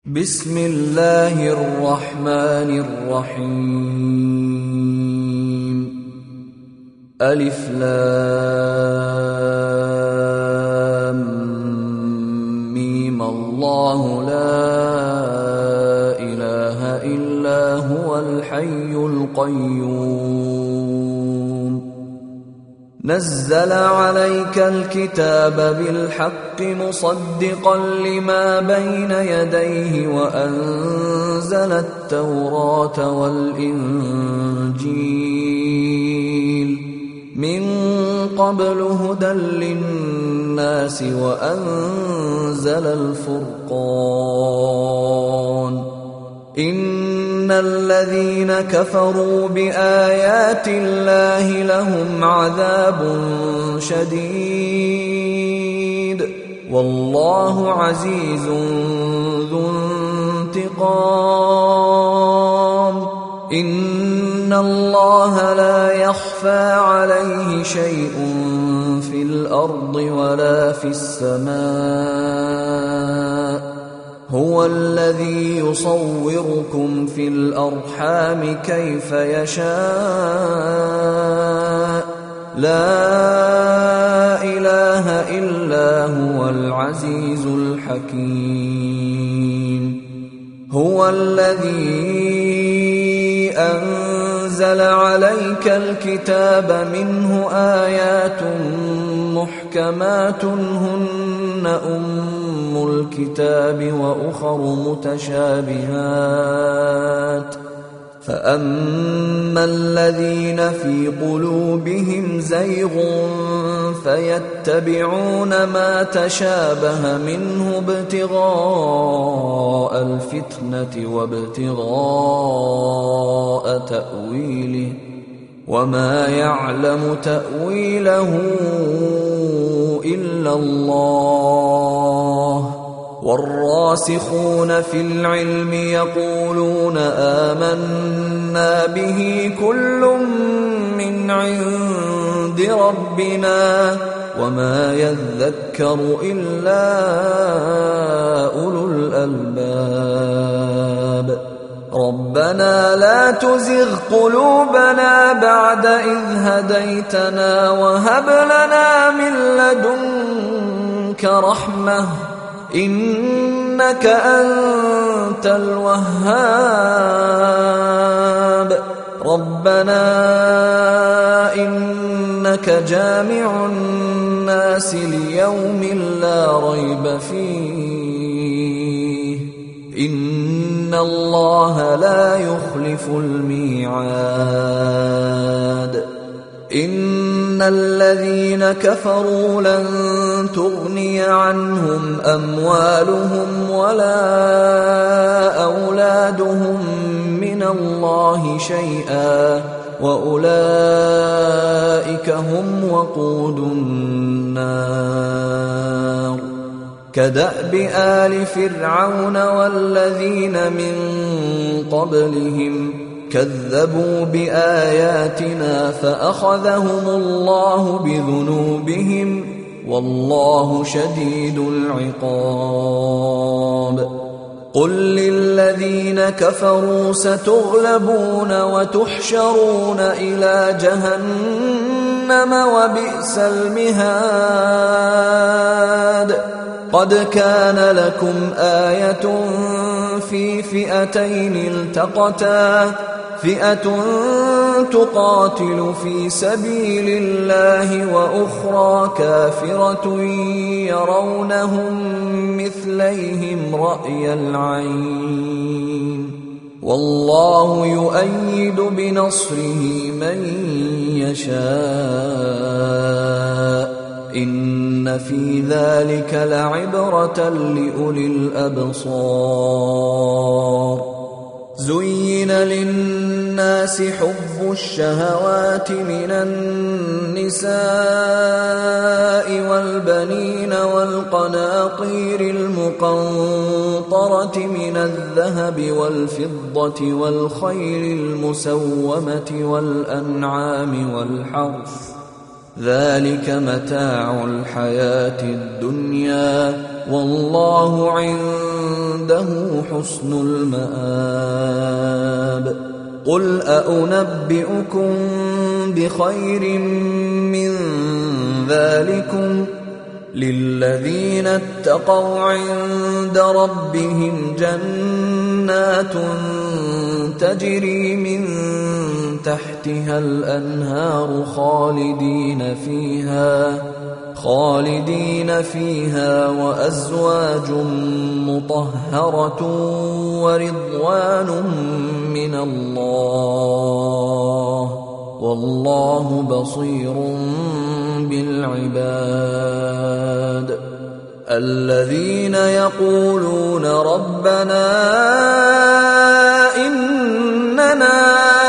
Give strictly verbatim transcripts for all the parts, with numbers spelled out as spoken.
بسم الله الرحمن الرحيم. ألف لام ميم. الله لا إله إلا هو الحي القيوم. نزل عليك الكتاب بالحق مصدقا لما بين يديه وأنزل التوراة والإنجيل من قبل هدى للناس وأنزل الفرقان. إن الذين كفروا بآيات الله لهم عذاب شديد والله عزيز ذو انتقام. إن الله لا يخفى عليه شيء في الأرض ولا في السماء. هو الذي يصوركم في الأرحام كيف يشاء. لا إله إلا هو العزيز الحكيم. هو الذي أنزل عليك الكتاب منه آيات محكمات هن أم الكتاب وأخر متشابهات. فأما الذين في قلوبهم زيغ فيتبعون ما تشابه منه ابتغاء الفتنة وابتغاء تأويله وما يعلم تأويله إلا الله. والراسخون في العلم يقولون آمنا به كل من عند ربنا وما يذكر إلا أولو الألباب. ربنا لا تزغ قلوبنا بعد إذ هديتنا وهب لنا من لدنك رحمة إنك أنت الوهاب. ربنا إنك جامع الناس ليوم لا ريب فيه إن الله لا يخلف الميعاد. إن الذين كفروا لن تغني عنهم أموالهم ولا أولادهم من الله شيئا وأولئك هم وقود النار. كدأب آل فرعون والذين من قبلهم كذبوا بآياتنا فأخذهم الله بذنوبهم والله شديد العقاب. قل للذين كفروا ستغلبون وتحشرون إلى جهنم وبئس المهاد. قد كان لكم آية في فئتين التقتا فئة تقاتل في سبيل الله وأخرى كافرة يرونهم مثليهم رأي العين والله يؤيد بنصره من يشاء. إن في ذلك لعبرة لأولي الأبصار. زين للناس حب الشهوات من النساء والبنين والقناطير المقنطرة من الذهب والفضة والخيل المسومة والأنعام والحرث ذلك متاع الحياة الدنيا والله عنده حسن المآب. قل أأنبئكم بخير من ذلكم للذين اتقوا عند ربهم جنات تجري من تحتها الأنهار خالدين فيها خالدين فيها وأزواج مطهرة ورضوان من الله والله بصير بالعباد. الذين يقولون ربنا إننا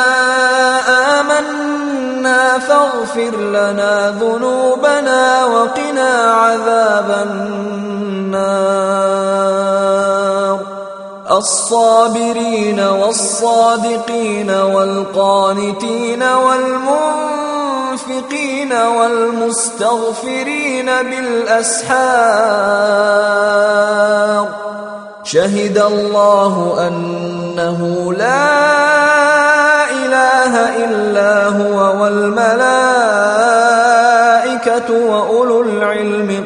آمنا فاغفر لنا ذنوبنا وقنا عذاب النار. الصابرين والصادقين والقانتين والمنفقين والمستغفرين بالأسحار. شهد الله أنه لا إله إلا هو والملائكة وأولو العلم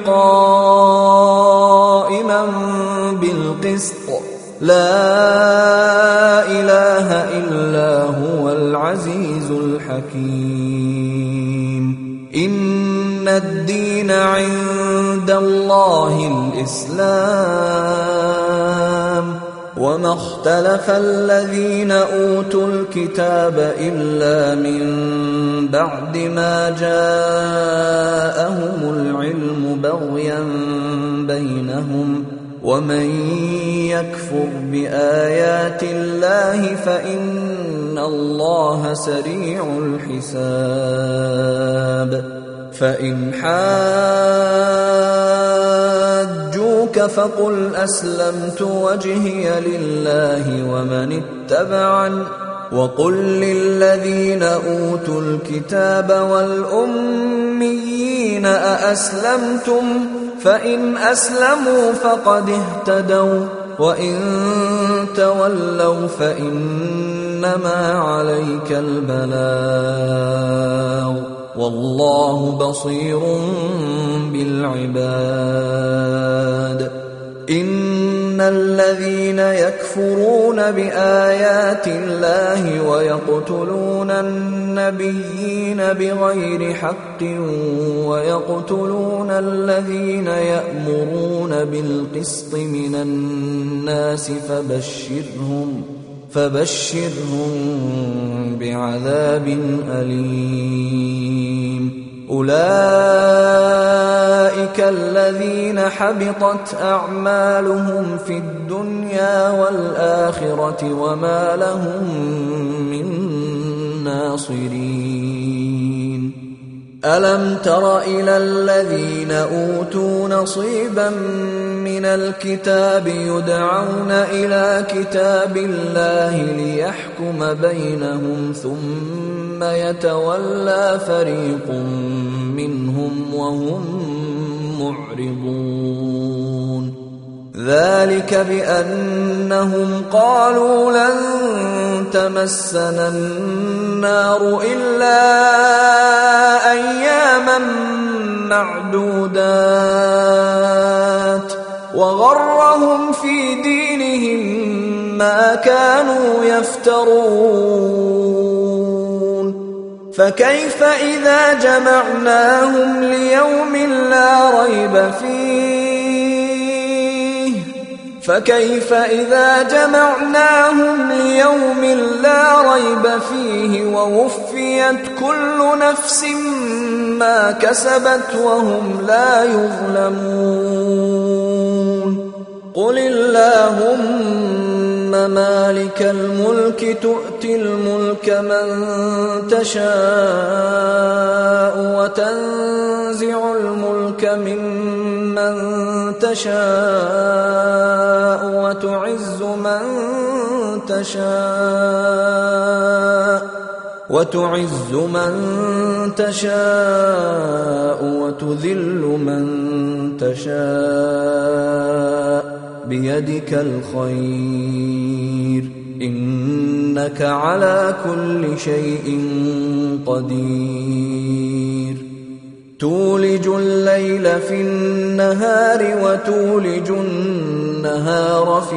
قائما بالقسط لا إله إلا هو العزيز الحكيم. إن الدين عند الله الإسلام وما اختلف الذين أوتوا الكتاب إلا من بعد ما جاءهم العلم بغيا بينهم ومن يكفر بآيات الله فإن الله سريع الحساب. فإن حاجوك فقل أسلمت وجهي لله ومن اتبعني وقل للذين أوتوا الكتاب والأميين أأسلمتم فإن أسلموا فقد اهتدوا وإن تولوا فإنما عليك البلاغ والله بصير بالعباد. إن الذين يكفرون بآيات الله ويقتلون النبيين بغير حق ويقتلون الذين يأمرون بالقسط من الناس فبشرهم فبشرهم بعذاب أليم. أولئك الذين حبطت أعمالهم في الدنيا والآخرة وما لهم من ناصرين. ألم تر إلى الذين أوتوا نصيبا من الكتاب يدعون إلى كتاب الله ليحكم بينهم ثم يتولى فريق منهم وهم معرضون. ذلك بأنهم قالوا لن تمسنا النار إلا أياما معدودات وغرهم في دينهم ما كانوا يفترون. فكيف إذا جمعناهم ليوم لا ريب فيه فكيف إذا جمعناهم ليوم لا ريب فيه ووفيت كل نفس ما كسبت وهم لا يظلمون. قل اللهم مالك الملك تؤتي الملك من تشاء وتنزع الملك ممن تشاء وتعز من تشاء وتعز من تشاء وتذل من تشاء بيدك الخير إنك على كل شيء قدير تولج الليل في النهار وتولج النهار في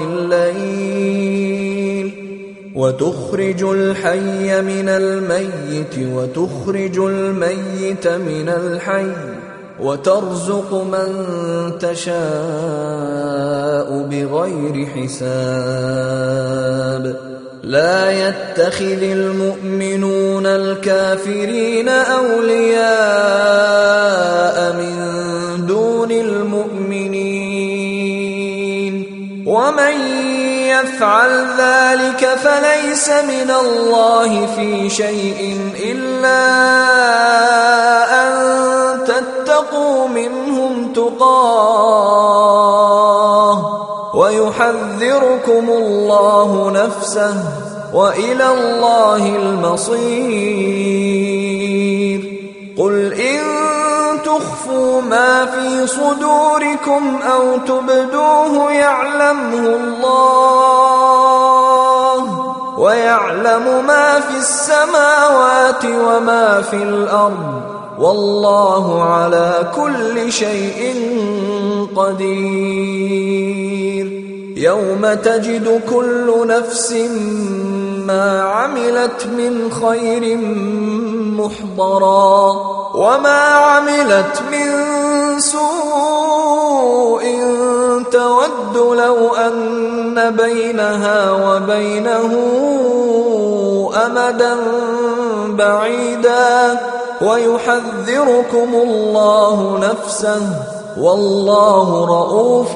الليل وتخرج الحي من الميت وتخرج الميت من الحي وترزق من تشاء بغير حساب لا يتخذ المؤمنون الكافرين أولياء من دون المؤمنين ومن يفعل ذلك فليس من الله في شيء إلا أن تتقوا منهم تقاه ويحذركم الله نفسه وإلى الله المصير قل إن تخفوا ما في صدوركم أو تبدوه يعلمه الله ويعلم ما في السماوات وما في الأرض والله على كل شيء قدير يوم تجد كل نفس ما عملت من خير محضرا وما عملت من سوء تود لو أن بينها وبينه أمدا بعيدا ويحذركم الله نفسه والله رؤوف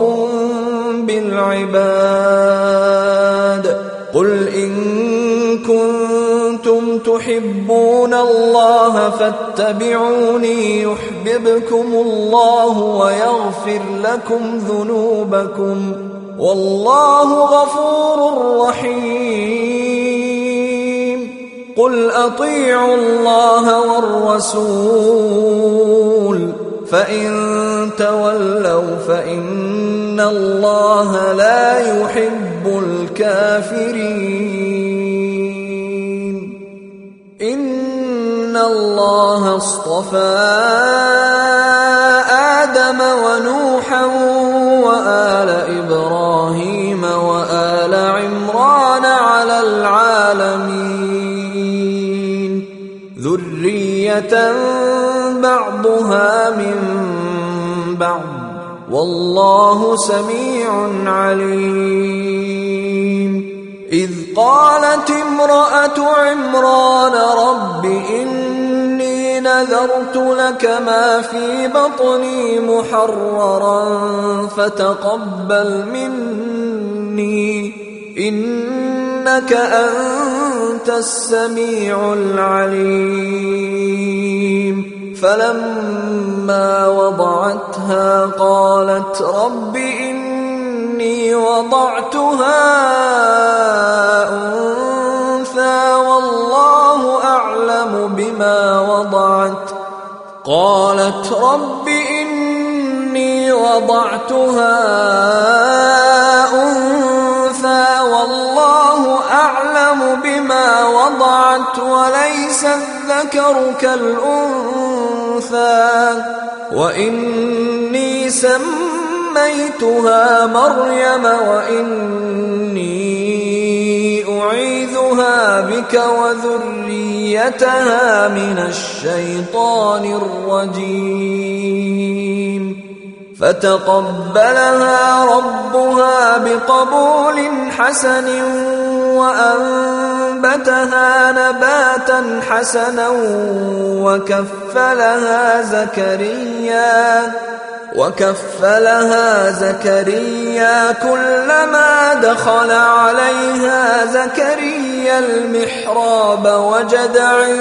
بالعباد قل إن كنتم تحبون الله فاتبعوني يحببكم الله ويغفر لكم ذنوبكم والله غفور رحيم قل أطيعوا الله والرسول فإن تولوا فإن الله لا يحب الكافرين إن الله اصطفى آدم ونوحا وآل إبراهيم وآل عمران على العالمين ذرية بعضها من بعض والله سميع عليم إذ قالت امرأة عمران رب إني نذرت لك ما في بطني محررا فتقبل مني إنك أنت السميع العليم فلما وضعتها قالت رب إني وضعتها أنثى والله أعلم بما وضعت قالت رب إني وضعتها أنثى والله أعلم بما وضعت وليس الذكر كالأنثى وإني سميتها مريم وإني أعيذها بك وذريتها من الشيطان الرجيم فتقبلها ربها بقبول حسن وأنبتها نباتا حسنا وكفلها زكريا وكفلها زكريا كلما دخل عليها زكريا المحراب وجد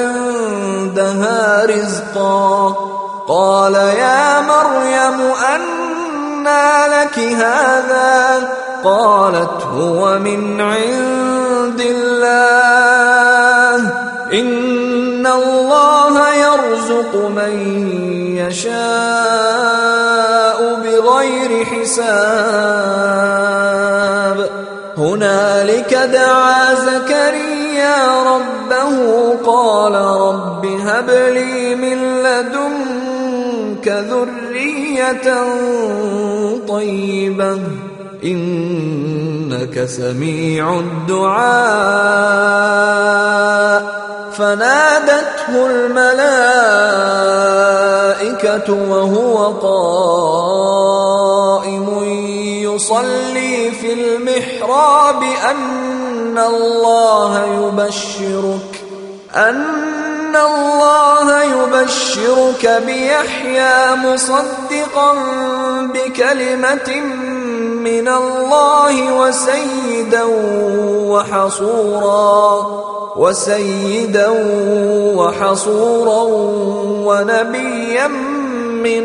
عندها رزقا قال يا مريم أنى لك هذا قالت هو من عند الله إن يرزق من يشاء بغير حساب هنالك دعا زكريا ربه قال رب هب لي من لدنك ذرية طيبة إنك سميع الدعاء فنادته الملائكة وهو قائم يصلي في المحراب أن الله يبشرك أن الله يبشرك بيحيى مصدقا بكلمة من الله وسيدا وحصورا وسيدا وحصورا ونبيا من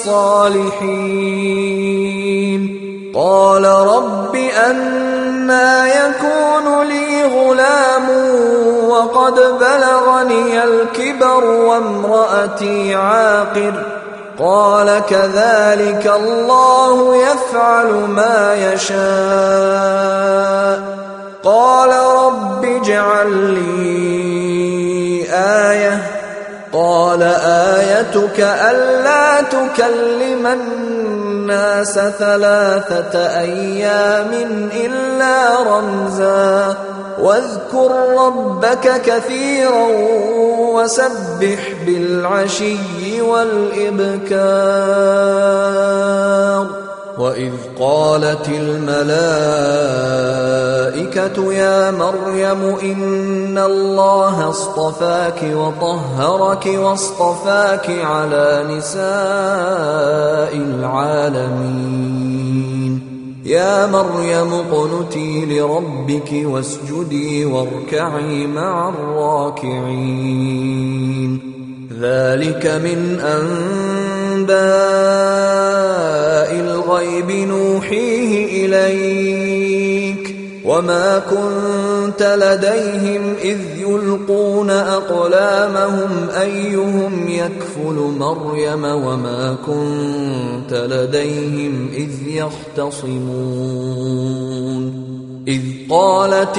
الصالحين قال رب أنى يكون لي غلام وقد بلغني الكبر وامرأتي عاقر قال كذلك الله يفعل ما يشاء قال رب اجعل لي آية قال آيتك ألا تكلم الناس ثلاثة أيام إلا رمزا واذكر ربك كثيرا وسبح بالعشي والإبكار وإذ قالت الملائكة يا مريم إن الله اصطفاك وطهرك واصطفاك على نساء العالمين يا مريم اقنتي لربك واسجدي واركعي مع الراكعين ذلك من أنباء الغيب نوحيه إليك وما كنت لديهم إذ يلقون أقلامهم أيهم يكفل مريم وما كنت لديهم إذ يختصمون إذ قالت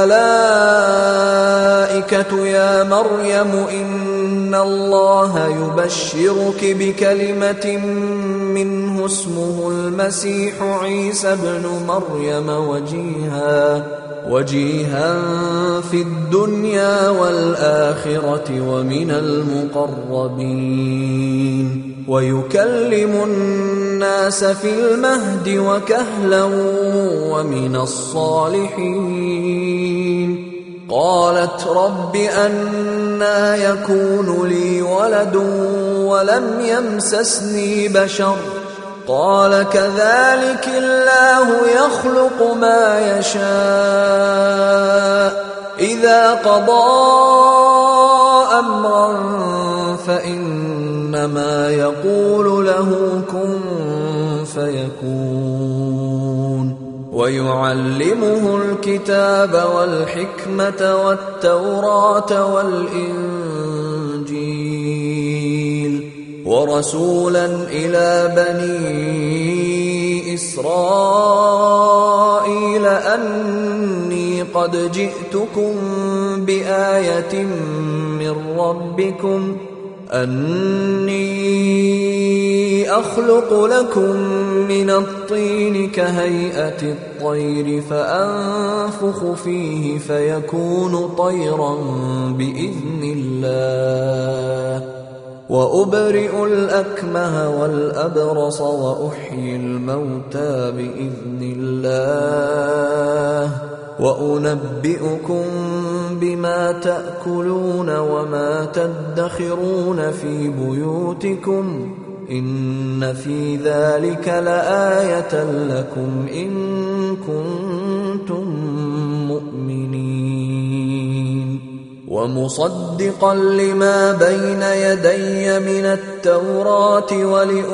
الملائكة يا مريم إن الله يبشرك بكلمة منه اسمه المسيح عيسى ابن مريم وجيها وجيها في الدنيا والآخرة ومن المقربين ويكلم الناس في المهد وكهلا ومن الصالحين قالت رب أنى يكون لي ولد ولم يمسسني بشر قال كذلك الله يخلق ما يشاء إذا قضى أمرا فإنما يقول له كن فيكون ويعلمه الكتاب والحكمة والتوراة والإنجيل ورسولا إلى بني إسرائيل أني قد جئتكم بآية من ربكم أني أخلق لكم من الطين كهيئة الطير فأنفخ فيه فيكون طيرا بإذن الله وأبرئ الأكمه والأبرص وأحيي الموتى بإذن الله وأنبئكم بما تأكلون وما تدخرون في بيوتكم إن في ذلك لآية لكم إن كنتم مؤمنين ومصدقا لما بين يدي من التوراة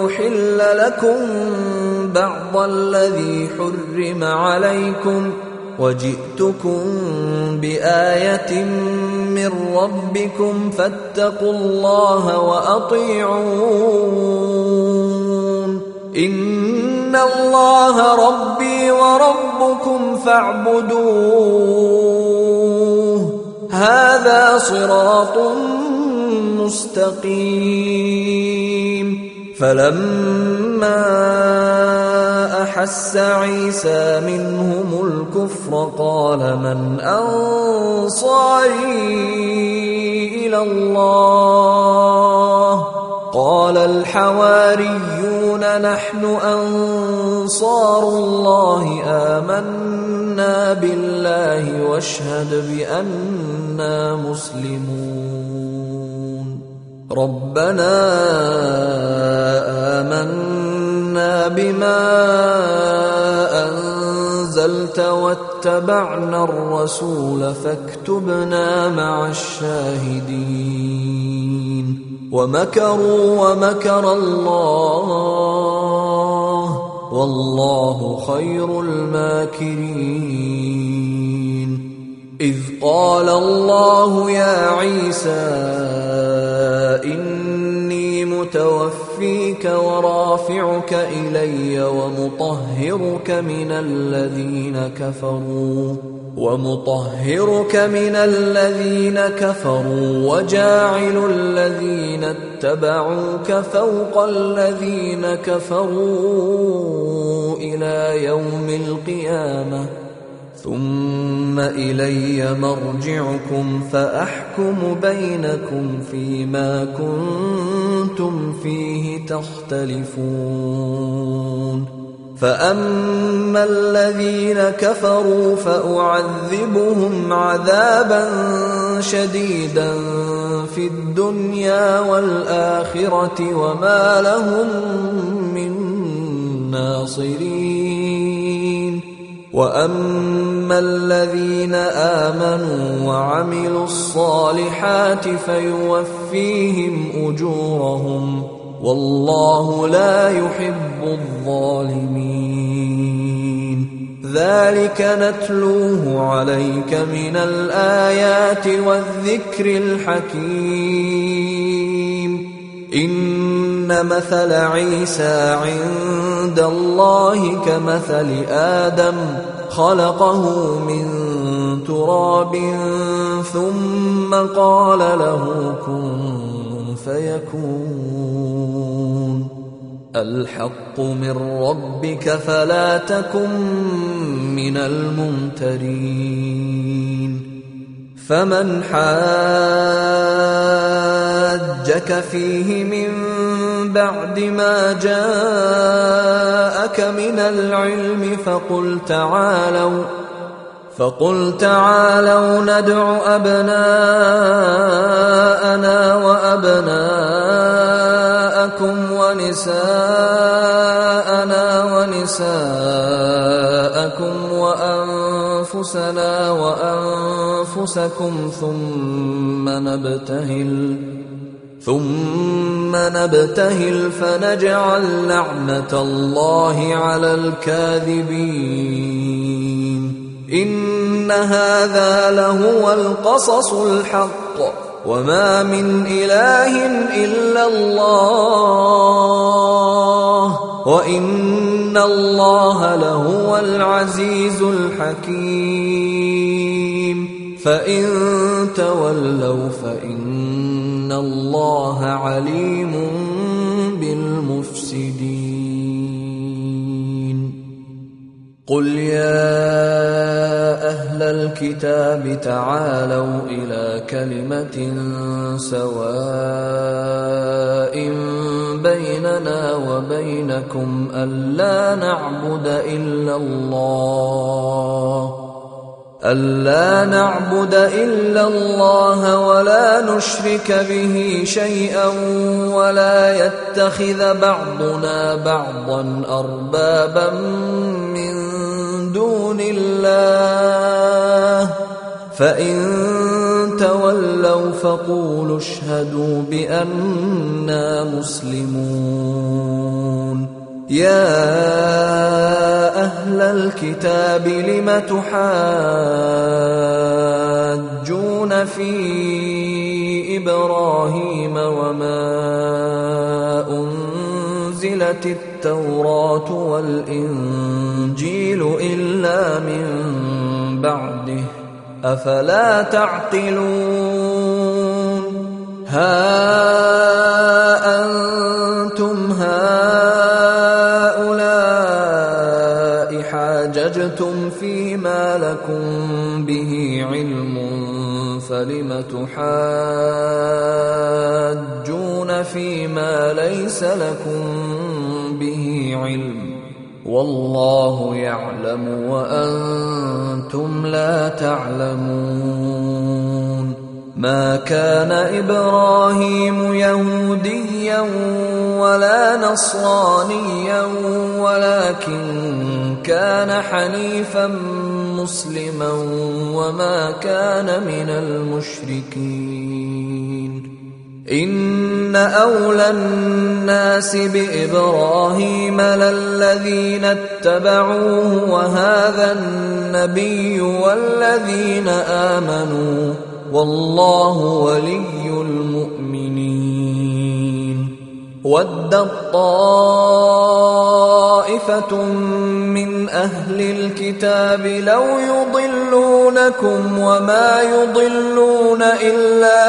ولأحل لكم بعض الذي حرم عليكم وجئتكم بآية من ربكم فاتقوا الله وأطيعون إن الله ربي وربكم فاعبدوه هذا صراط مستقيم فلما أحس عيسى منهم الكفر قال من أنصاري إلى الله قال الحواريون نحن أنصار الله آمنا بالله واشهد بأننا مسلمون ربنا آمنا بما أنزلت واتبعنا الرسول فاكتبنا مع الشاهدين ومكروا ومكر الله والله خير الماكرين إذ قال الله يا عيسى إني متوفيك ورافعك إلي ومطهرك من الذين كفروا ومطهرك من الذين كفروا وجاعل الذين اتبعوك فوق الذين كفروا إلى يوم القيامة ثم إلي مرجعكم فأحكم بينكم فيما كنتم فيه تختلفون فأما الذين كفروا فأعذبهم عذابا شديدا في الدنيا والآخرة وما لهم من ناصرين وأما الذين آمنوا وعملوا الصالحات فيوفيهم أجورهم والله لا يحب الظالمين ذلك نتلوه عليك من الآيات والذكر الحكيم إن مثل عيسى عند الله كمثل آدم خلقه من تراب ثم قال له كن فيكون الحق من ربك فلا تكن من الممترين فمن حاجك فيه من بعد ما جاءك من العلم فقل تعالوا فقل تعالوا ندع أبناءنا وأبناءكم ونساءنا ونساءكم وأنفسنا وأنفسكم ثم نبتهل ثم نبتهل فنجعل لعنة الله على الكاذبين إن هذا لهو القصص الحق وما من إله إلا الله وإن الله لهو العزيز الحكيم فإن تولوا فإن الله عليم بالمفسدين قل يا أهل الكتاب تعالوا إلى كلمة سواء بيننا وبينكم ألا نعبد إلا الله ألا نعبد إلا الله ولا نشرك به شيئا ولا يتخذ بعضنا بعضا أربابا من دون الله فإن تولوا فقولوا اشهدوا بأننا مسلمون يا أهل الكتاب لم تحاجون في إبراهيم وما أنزلت التوراة والإنجيل إلا من بعده أفلا تعقلون ها أنتم هؤلاء حاججتم فيما لكم به علم فلم تحاجون فيما ليس لكم به علم والله يعلم وأنتم لا تعلمون ما كان إبراهيم يهوديا ولا نصرانيا ولكن كان حنيفا مسلما وما كان من المشركين إن أولى الناس بإبراهيم للذين اتبعوه وهذا النبي والذين آمنوا والله ولي المؤمنين ودت طائفة من أهل الكتاب لو يضلونكم وما يضلون إلا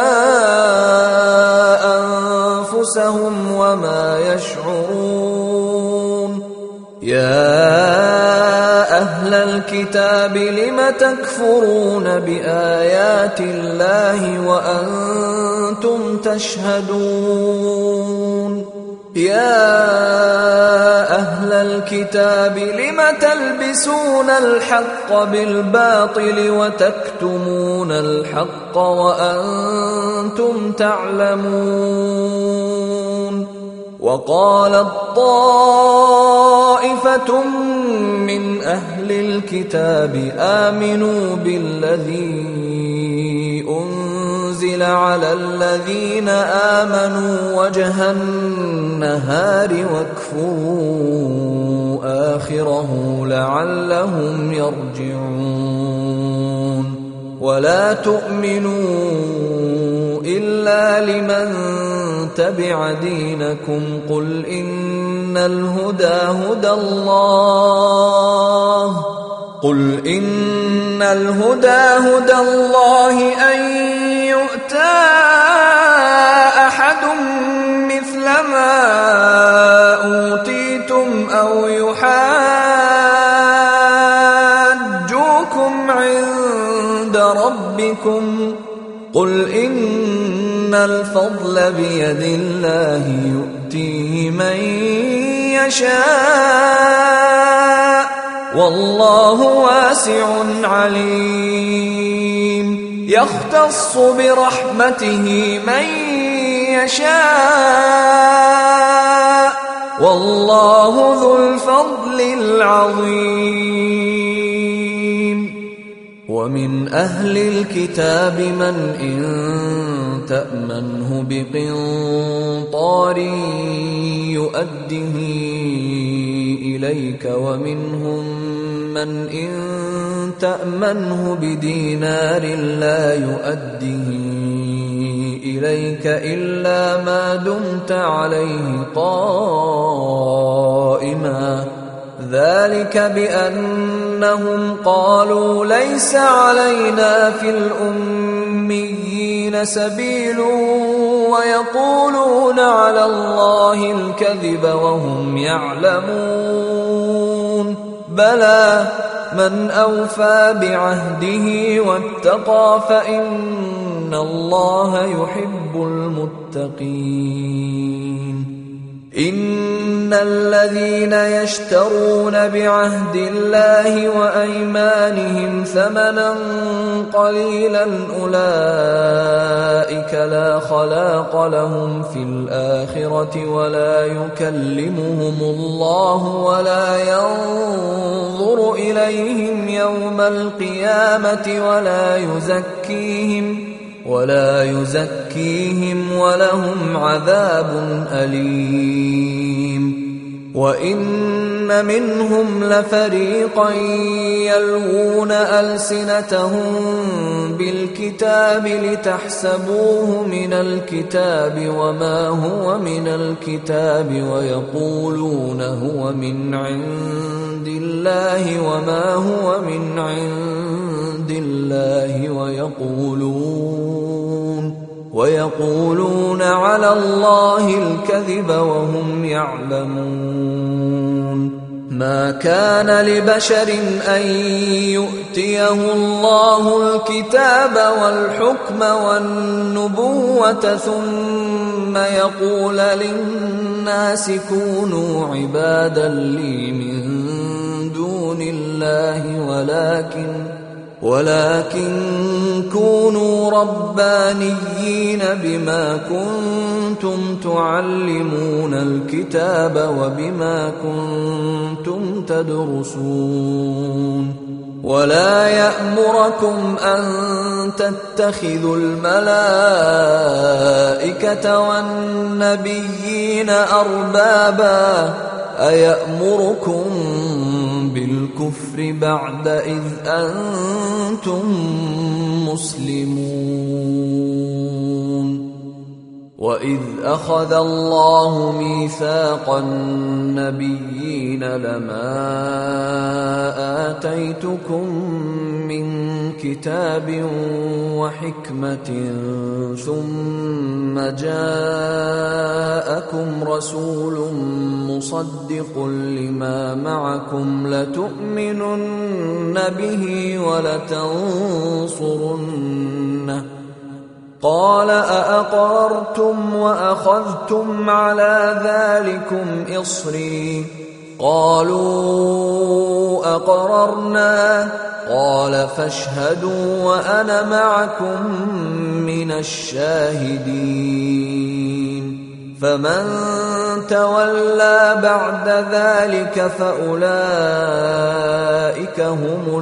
أنفسهم وما يشعرون يا أهل الكتاب لم تكفرون بآيات الله وأنتم تشهدون يا أهل الكتاب لم تلبسون الحق بالباطل وتكتمون الحق وأنتم تعلمون وقالت طائفة من أهل الكتاب آمنوا بالذي أنزل على الذين آمنوا وجه النهار واكفروا آخره لعلهم يرجعون ولا تؤمنوا إلا لمن تبع دينكم قل إن الهدى هدى الله قل إن الهدى هدى الله أن يؤتى أحد مثل ما أوتيتم أو يحاجوكم عند ربكم قل إن الفضل بيد الله يؤتيه من يشاء والله واسع عليم يختص برحمته من يشاء والله ذو الفضل العظيم ومن أهل الكتاب من إن تأمنه بقنطار يؤده إليك ومنهم من إن تأمنه بدينار لا يؤده إليك إلا ما دمت عليه قائما ذلك بأنهم قالوا ليس علينا في الأميين سبيل ويقولون على الله الكذب وهم يعلمون بلى من أوفى بعهده واتقى فإن الله يحب المتقين إن الذين يشترون بعهد الله وأيمانهم ثمنا قليلا أولئك لا خلاق لهم في الآخرة ولا يكلمهم الله ولا ينظر إليهم يوم القيامة ولا يزكيهم ولا يزكيهم ولهم عذاب أليم وإن منهم لفريقا يلوون ألسنتهم بالكتاب لتحسبوه من الكتاب وما هو من الكتاب ويقولون هو من عند الله وما هو من عند الله ويقولون ويقولون على الله الكذب وهم يعلمون. ما كان لبشر أن يؤتيه الله الكتاب والحكم والنبوة ثم يقول للناس كونوا عبادا لي من دون الله ولكن ولكن كونوا ربانيين بما كنتم تعلمون الكتاب وبما كنتم تدرسون. ولا يأمركم أن تتخذوا الملائكة والنبيين أربابا أيأمركم بالكفر بعد إذ أنتم مسلمون. وإذ أخذ الله ميثاق النبيين لما آتيتكم من كتاب وحكمة ثم جاءكم رسول مصدق لما معكم لتؤمنن به ولتنصرنه قال أأقررتم وأخذتم على ذلكم إصري قالوا أقررنا قال فاشهدوا وأنا معكم من الشاهدين. فمن تولى بعد ذلك فأولئك هم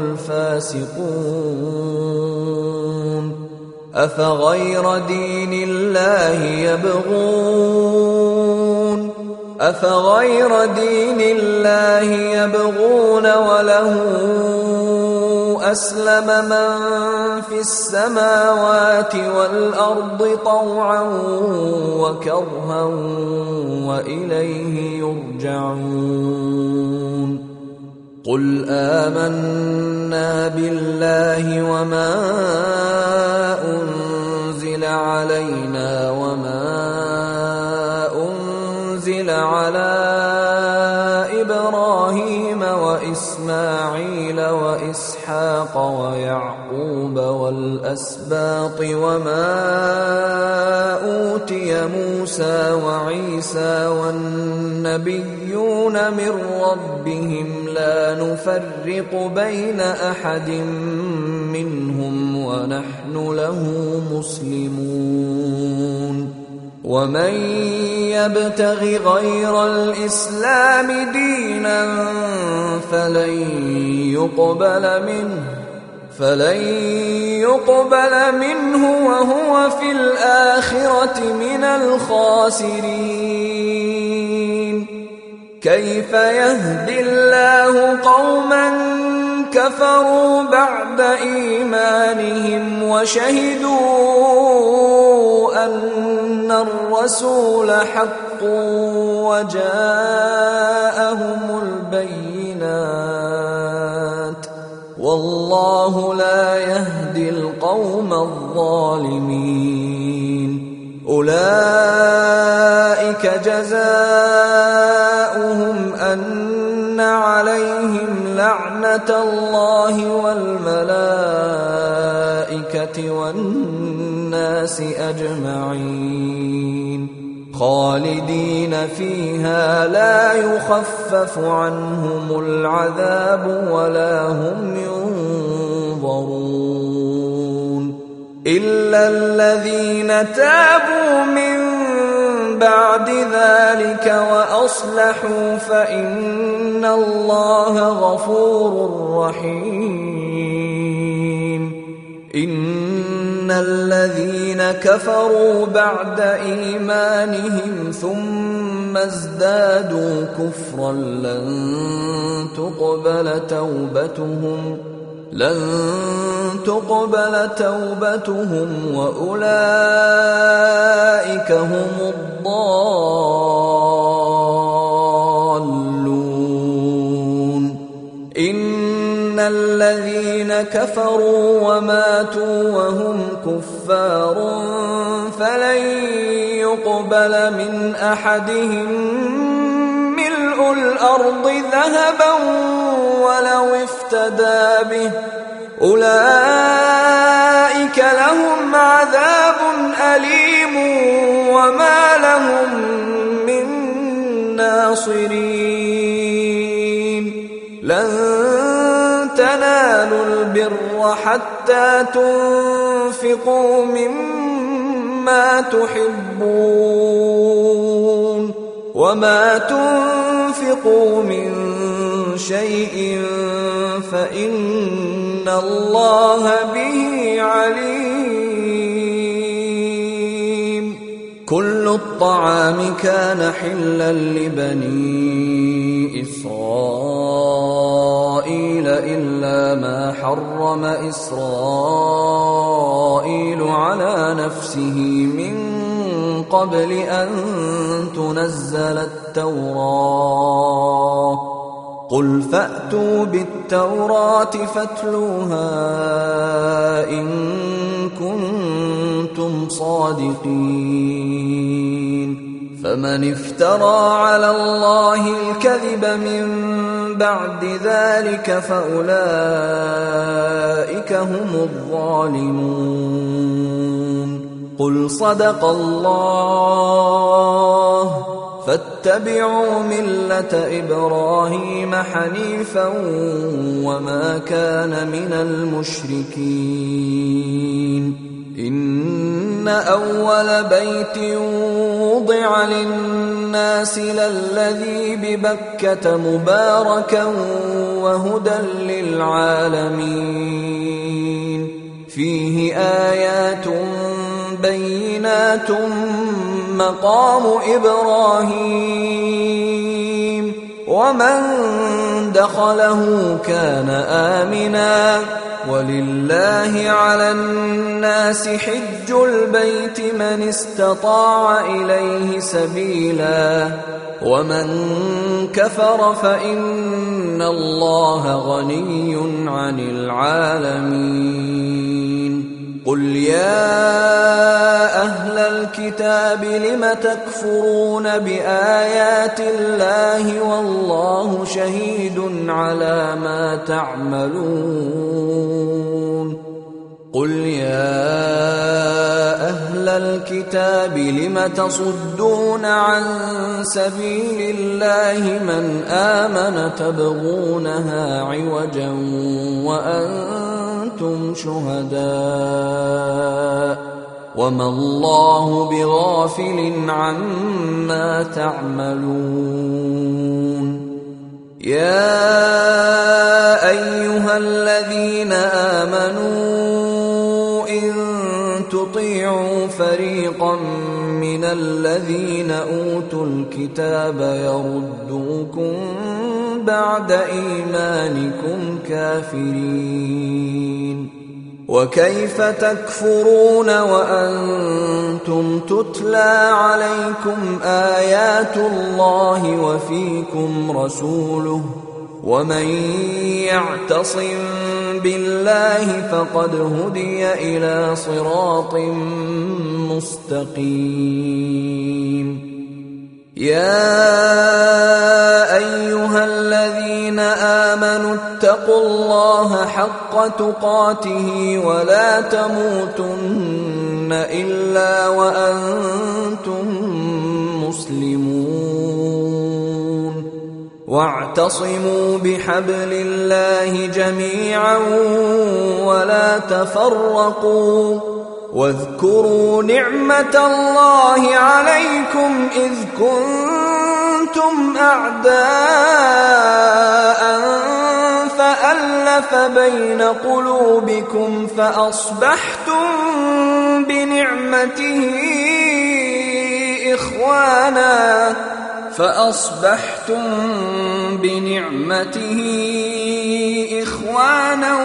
الفاسقون. أفغير دين الله يبغون أفغير دين الله يبغون وله أسلم من في السماوات والأرض طوعا وكرها وإليه يرجعون. قل آمنا بالله وما أنزل علينا وما أنزل على إبراهيم وإسماعيل وإسحاق ويعقوب والأسباط وما أوتي موسى وعيسى والنبيون من ربهم لا نفرق بين أحد منهم ونحن له مسلمون. ومن يبتغ غير الإسلام دينا فلن يقبل منه فلن يقبل منه وهو في الآخرة من الخاسرين. كيف يهدي الله قوما كفروا بعد إيمانهم وشهدوا أن الرسول حق وجاءهم البينات والله لا يهدي القوم الظالمين. أولئك جزاؤهم أن عليهم لعنة الله والملائكة والناس أجمعين خالدين فيها لا يخفف عنهم العذاب ولا هم ينظرون إلا الذين تابوا من بعد ذلك وأصلحوا فإن الله غفور رحيم. إن الذين كفروا بعد إيمانهم ثم ثم ازدادوا كفرا لن تقبل توبتهم لن تقبل توبتهم وأولئك هم الضالون. إن الذين كفروا وماتوا وهم كفار فلن يقبل من أحدهم ملء الأرض ذهبا ولو افتدى به أولئك لهم عذاب أليم وما لهم من ناصرين. لن تنالوا البر حتى تنفقوا مما تحبون وما تنفقوا من شيء فإن الله به عليم. كل الطعام كان حلا لبني إسرائيل إلا ما حرم إسرائيل على نفسه من قبل أن تنزل التوراة. قل فأتوا بالتوراة فاتلوها إن كنتم صادقين. فمن افترى على الله الكذب من بعد ذلك فأولئك هم الظالمون. قل صدق الله فاتبعوا ملة إبراهيم حنيفا وما كان من المشركين. إن أول بيت وضع للناس للذي ببكة مباركا وهدى للعالمين. فيه آيات بينات مقام إبراهيم ومن دخله كان آمنا ولله على الناس حج البيت من استطاع إليه سبيلا ومن كفر فإن الله غني عن العالمين. قل يا أهل الكتاب لم تكفرون بآيات الله والله شهيد على ما تعملون. قل يا أهل الكتاب لم تصدون عن سبيل الله من آمن تبغونها عوجا وأنتم شهداء وما الله بغافل عما تعملون. يا أيها الذين آمنوا إن تطيعوا فريقا من الذين أوتوا الكتاب يردوكم بعد إيمانكم كافرين. وكيف تكفرون وأنتم تتلى عليكم آيات الله وفيكم رسوله ومن يعتصم بالله فقد هدي إلى صراط مستقيم. يا أيها الذين آمنوا اتقوا الله حق تقاته ولا تموتن إلا وأنتم مسلمون. واعتصموا بحبل الله جميعا ولا تفرقوا واذكروا نعمة الله عليكم إذ كنتم أعداء فألف بين قلوبكم فأصبحتم بنعمته إخوانا فأصبحتم بنعمته إخوانا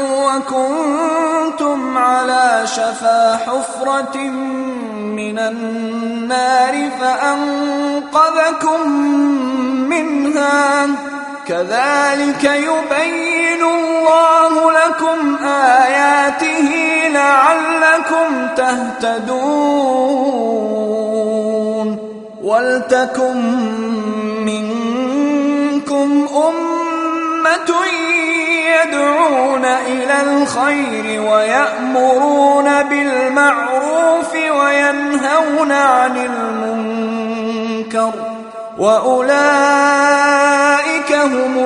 وكنتم على شفا حفرة من النار فأنقذكم منها كذلك يبين الله لكم آياته لعلكم تهتدون ولتكن منكم أمة يدعون إلى الخير ويأمرون بالمعروف وينهون عن المنكر وأولئك هم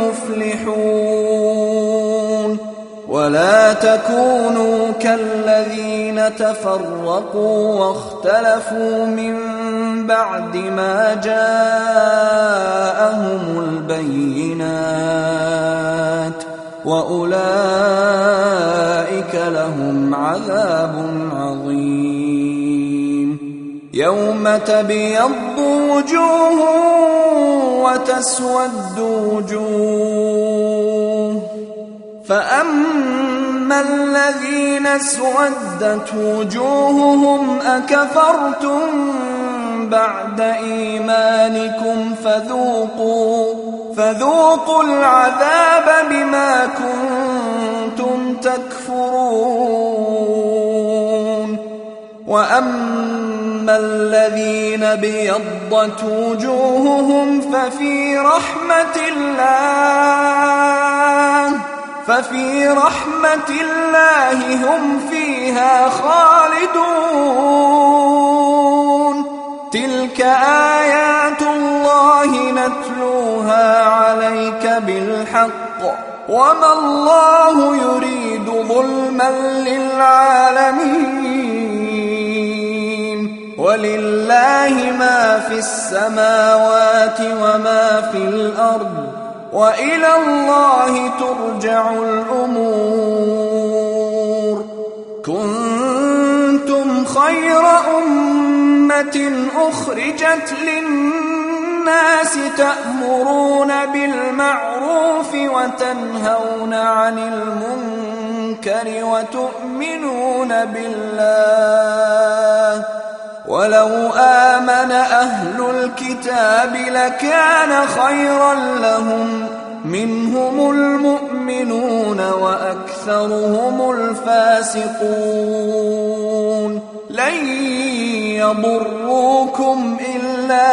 المفلحون ولا تكونوا كالذين تفرقوا واختلفوا من بعد ما جاءهم البينات وأولئك لهم عذاب عظيم يوم تبيض وجوه وتسود وجوه فأما الذين اسودت وجوههم أكفرتم بعد إيمانكم فذوقوا فذوقوا العذاب بما كنتم تكفرون وأما الذين بيضت وجوههم ففي رحمة الله ففي رحمة الله هم فيها خالدون تلك آيات الله نتلوها عليك بالحق وما الله يريد ظلما للعالمين ولله ما في السماوات وما في الأرض وإلى الله ترجع الأمور كنتم خير أمة أخرجت للناس تأمرون بالمعروف وتنهون عن المنكر وتؤمنون بالله ولو آمن أهل الكتاب لكان خيرا لهم منهم المؤمنون وأكثرهم الفاسقون لن يضروكم إلا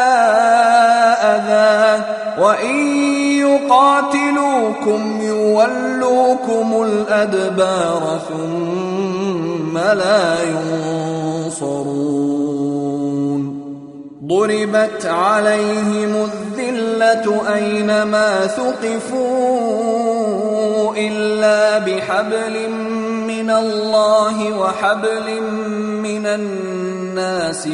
أذى وإن يقاتلوكم يولوكم الأدبار ثم لا ينصرون ضربت عليهم الذلة أينما ثقفوا إلا بحبل من الله وحبل من الناس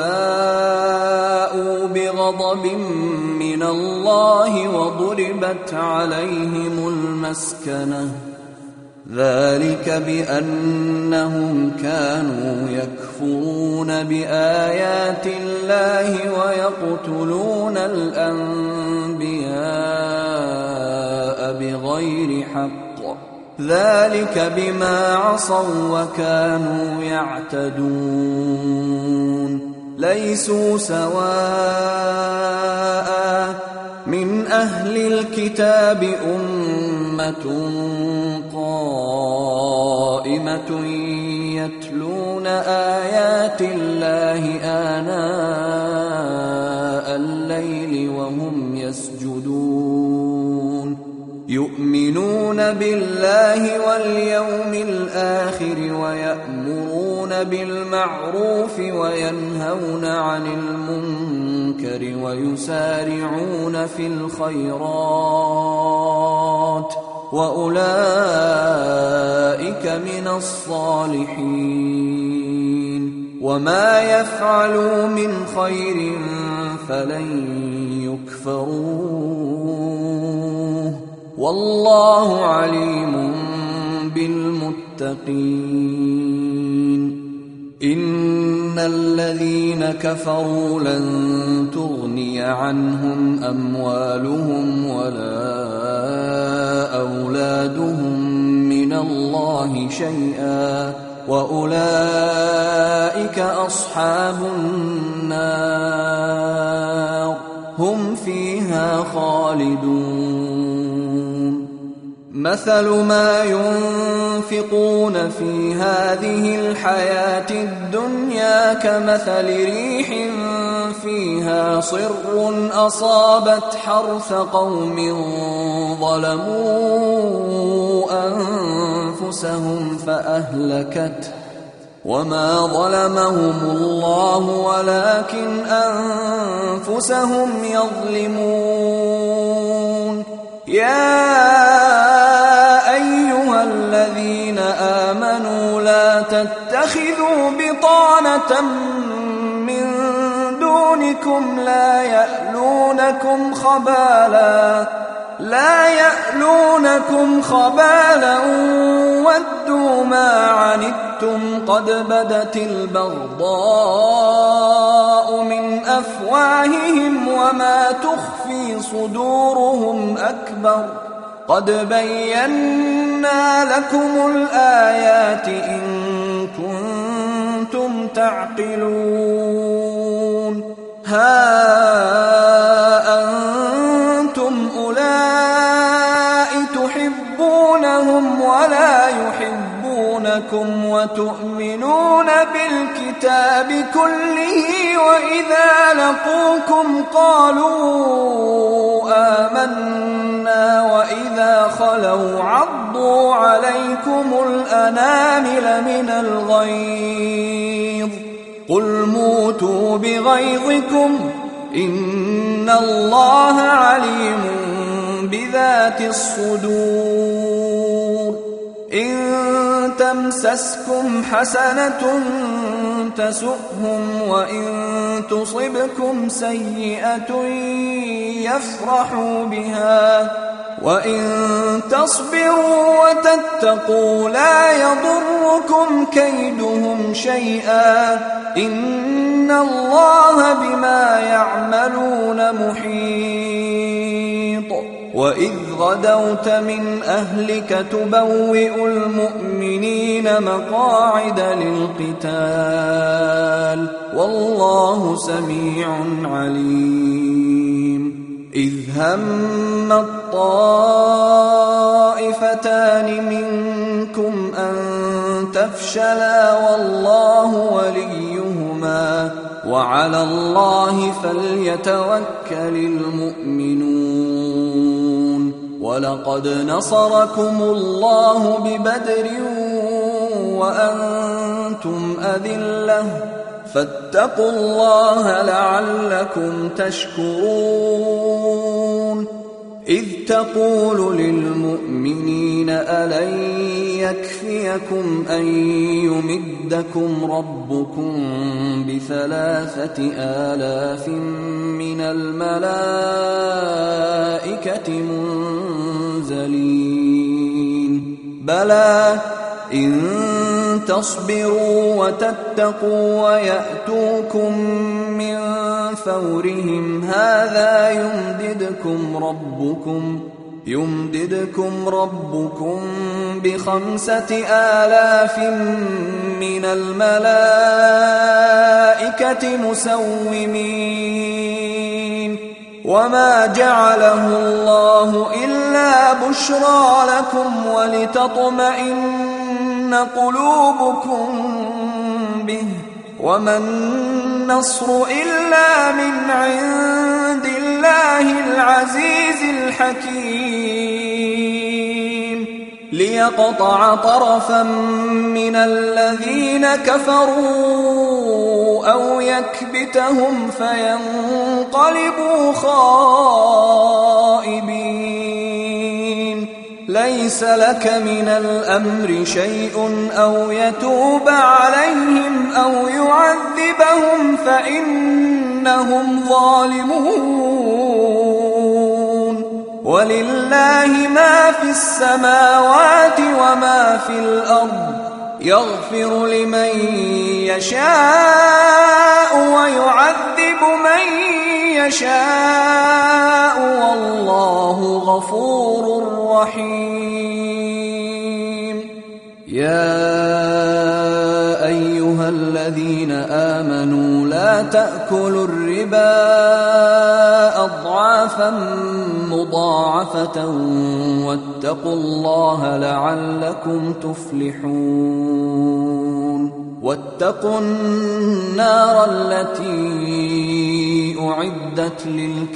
وباءوا بغضب من الله وضربت عليهم المسكنة ذلك بأنهم كانوا يكفرون بآيات الله ويقتلون الأنبياء بغير حق ذلك بما عصوا وكانوا يعتدون ليسوا سواء من أهل الكتاب أمة قائمة يتلون آيات الله آناء الليل وهم يسجدون يؤمنون بالله واليوم الآخر ويأمرون بالمعروف وينهون عن المنكر ويسارعون في الخيرات وأولئك من الصالحين وما يفعلوا من خير فلن يكفروه والله عليم بالمتقين إن الذين كفروا لن تغني عنهم أموالهم ولا أولادهم من الله شيئا وأولئك أصحاب النار هم فيها خالدون. مثل ما ينفقون في هذه الحياة الدنيا كمثل ريح فيها صر أصابت حرث قوم ظلموا أنفسهم فأهلكته وما ظلمهم الله ولكن أنفسهم يظلمون. يا أيها الذين آمنوا لا تتخذوا بطانة من دونكم لا يألونكم خبالا لا يألونكم خبالا ودوا ما عنتم قد بدت البغضاء من أفواههم وما تخفي صدورهم أكبر قد بينا لكم الآيات إن كنتم تعقلون. ها أنتم أولئك تحبونهم ولا يحبونكم وتؤمنون بالكتاب كله وإذا لقوكم قالوا آمنا وإذا خلوا عضوا عليكم الأنامل من الغيظ قل موتوا بغيظكم إن الله عليم بذات الصدور. إن تمسسكم حسنة تسؤهم وإن تصبكم سيئة يفرحوا بها وإن تصبروا وتتقوا لا يضركم كيدهم شيئا إن الله بما يعملون محيط. وإذ غدوت من أهلك تبوئ المؤمنين مقاعد للقتال والله سميع عليم. إذ هم الطائفتان منكم أن تفشلا والله وليهما وعلى الله فليتوكل المؤمنون. ولقد نصركم الله ببدر وأنتم أذلة فاتقوا الله لعلكم تشكرون. إذ تقول للمؤمنين ألن يكفيكم أن يمدكم ربكم بثلاثة آلاف من الملائكة منزلين بلى إن تصبروا وتتقوا ويأتوكم من فورهم هذا يمددكم ربكم يمددكم ربكم بخمسة آلاف من الملائكة مسومين. وما جعله الله إلا بشرى لكم ولتطمئن قلوبكم به وما النصر إلا من عند الله العزيز الحكيم. ليقطع طرفا من الذين كفروا أو يكبتهم فينقلبوا خائبين. ليس لك من الأمر شيء أو يتوب عليهم أو يعذبهم فإنهم ظالمون. ولله ما في السماوات وما في الأرض يغفر لمن يشاء ويعذب من يشاء والله غفور رحيم. يا أيها الذين آمنوا لا تأكلوا الربا أضعافا مضاعفة واتقوا الله لعلكم تفلحون. واتقوا النار التي أعدت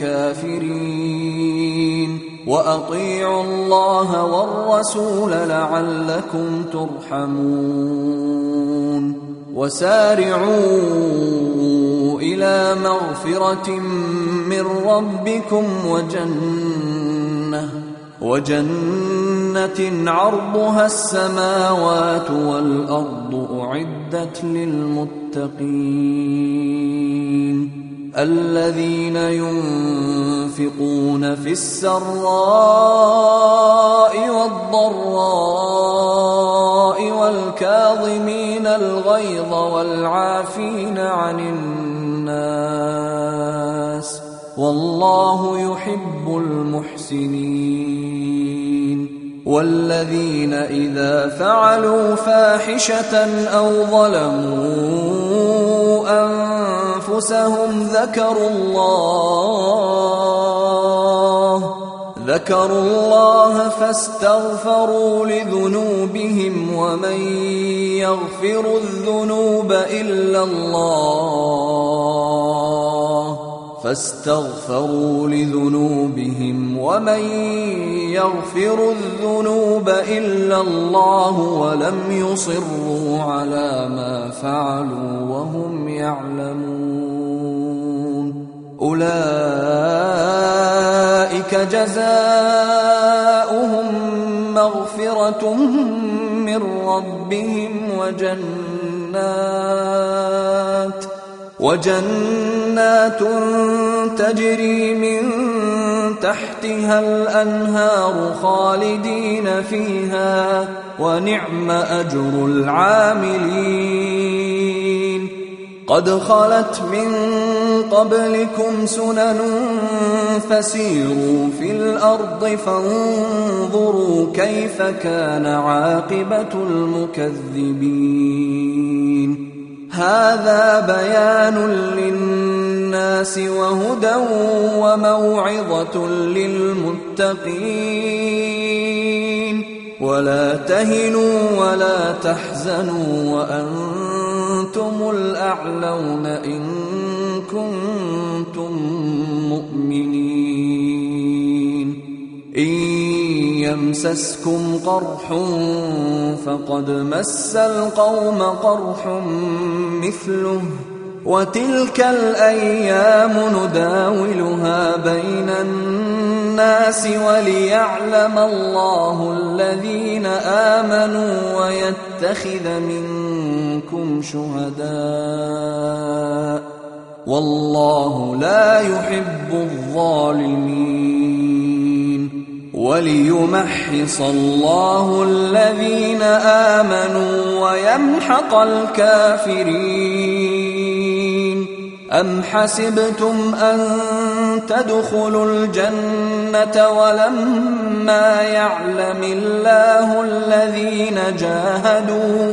للكافرين وأطيعوا الله والرسول لعلكم ترحمون. وسارعوا إلى مغفرة من ربكم وجنة وجنة عرضها السماوات والأرض أعدت للمتقين الذين ينفقون في السراء والضراء والكاظمين الغيظ والعافين عن الناس والله يحب المحسنين. والذين إذا فعلوا فاحشة أو ظلموا أنفسهم ذكروا الله ذكروا الله فاستغفروا لذنوبهم ومن يغفر الذنوب إلا الله فاستغفروا لذنوبهم ومن يغفر الذنوب إلا الله ولم يصروا على ما فعلوا وهم يعلمون. أولئك جزاؤهم مغفرة من ربهم وجنات وجنات تجري من تحتها الأنهار خالدين فيها ونعم أجر العاملين. قد خلت من قبلكم سنن فسيروا في الأرض فانظروا كيف كان عاقبة المكذبين. هذا بيان للناس وهدى وموعظة للمتقين. ولا تهنوا ولا تحزنوا وأنتم الأعلون إن كنتم مؤمنين. إن يمسسكم قرح فقد مس القوم قرح مثله وتلك الأيام نداولها بين الناس وليعلم الله الذين آمنوا ويتخذ منكم شهداء والله لا يحب الظالمين. وليمحص الله الذين آمنوا ويمحق الكافرين. أم حسبتم أن تدخلوا الجنة ولما يعلم الله الذين جاهدوا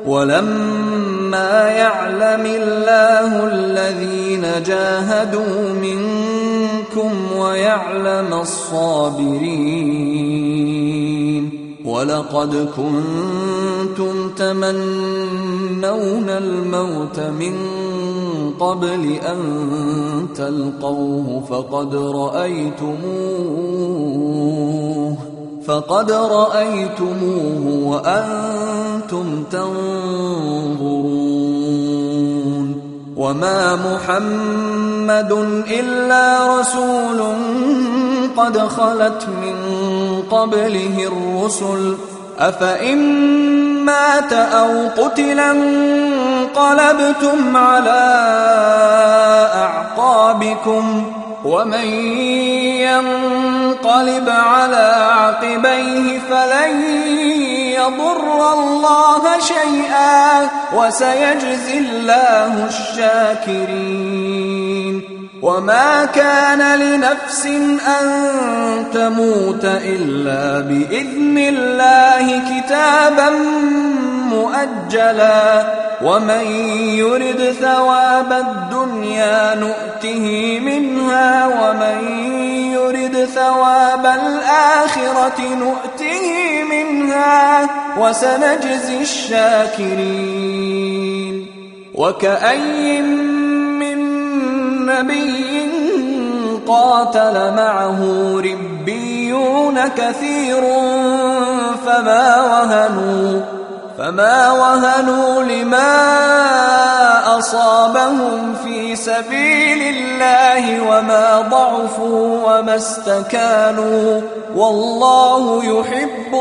ولما يعلم الله الذين جاهدوا منكم ويعلم الصابرين. ولقد كنتم تمنون الموت من قبل أن تلقوه فقد رأيتموه فقد رأيتموه وأنتم تنظرون. وما محمد إلا رسول قد خلت من قبله الرسل أفإن مات أو قتلا انقلبتم على أعقابكم ومن ينقلب على عقبيه فلن يضر الله شيئا وسيجزي الله الشاكرين. وما كان لنفس أن تموت إلا بإذن الله كتابا مؤجلا ومن يرد ثواب الدنيا نؤته منها ومن يرد ثواب الآخرة نؤته منها وسنجزي الشاكرين. وكأي من نبي قاتل معه ربيون كثير فما وهنوا فما وهنوا لما أصابهم في سبيل الله وما ضعفوا وما استكانوا والله يحب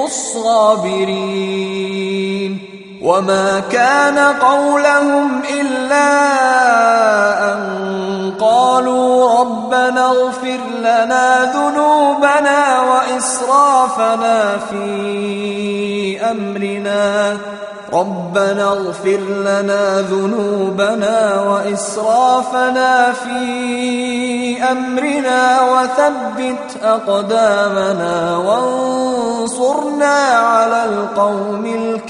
الصابرين. وما كان قولهم إلا أن قالوا ربنا اغفر لنا ذنوبنا وإسرافنا في أمرنا ربنا اغفر لنا ذنوبنا وإسرافنا في أمرنا وثبت أقدامنا وانصرنا على القوم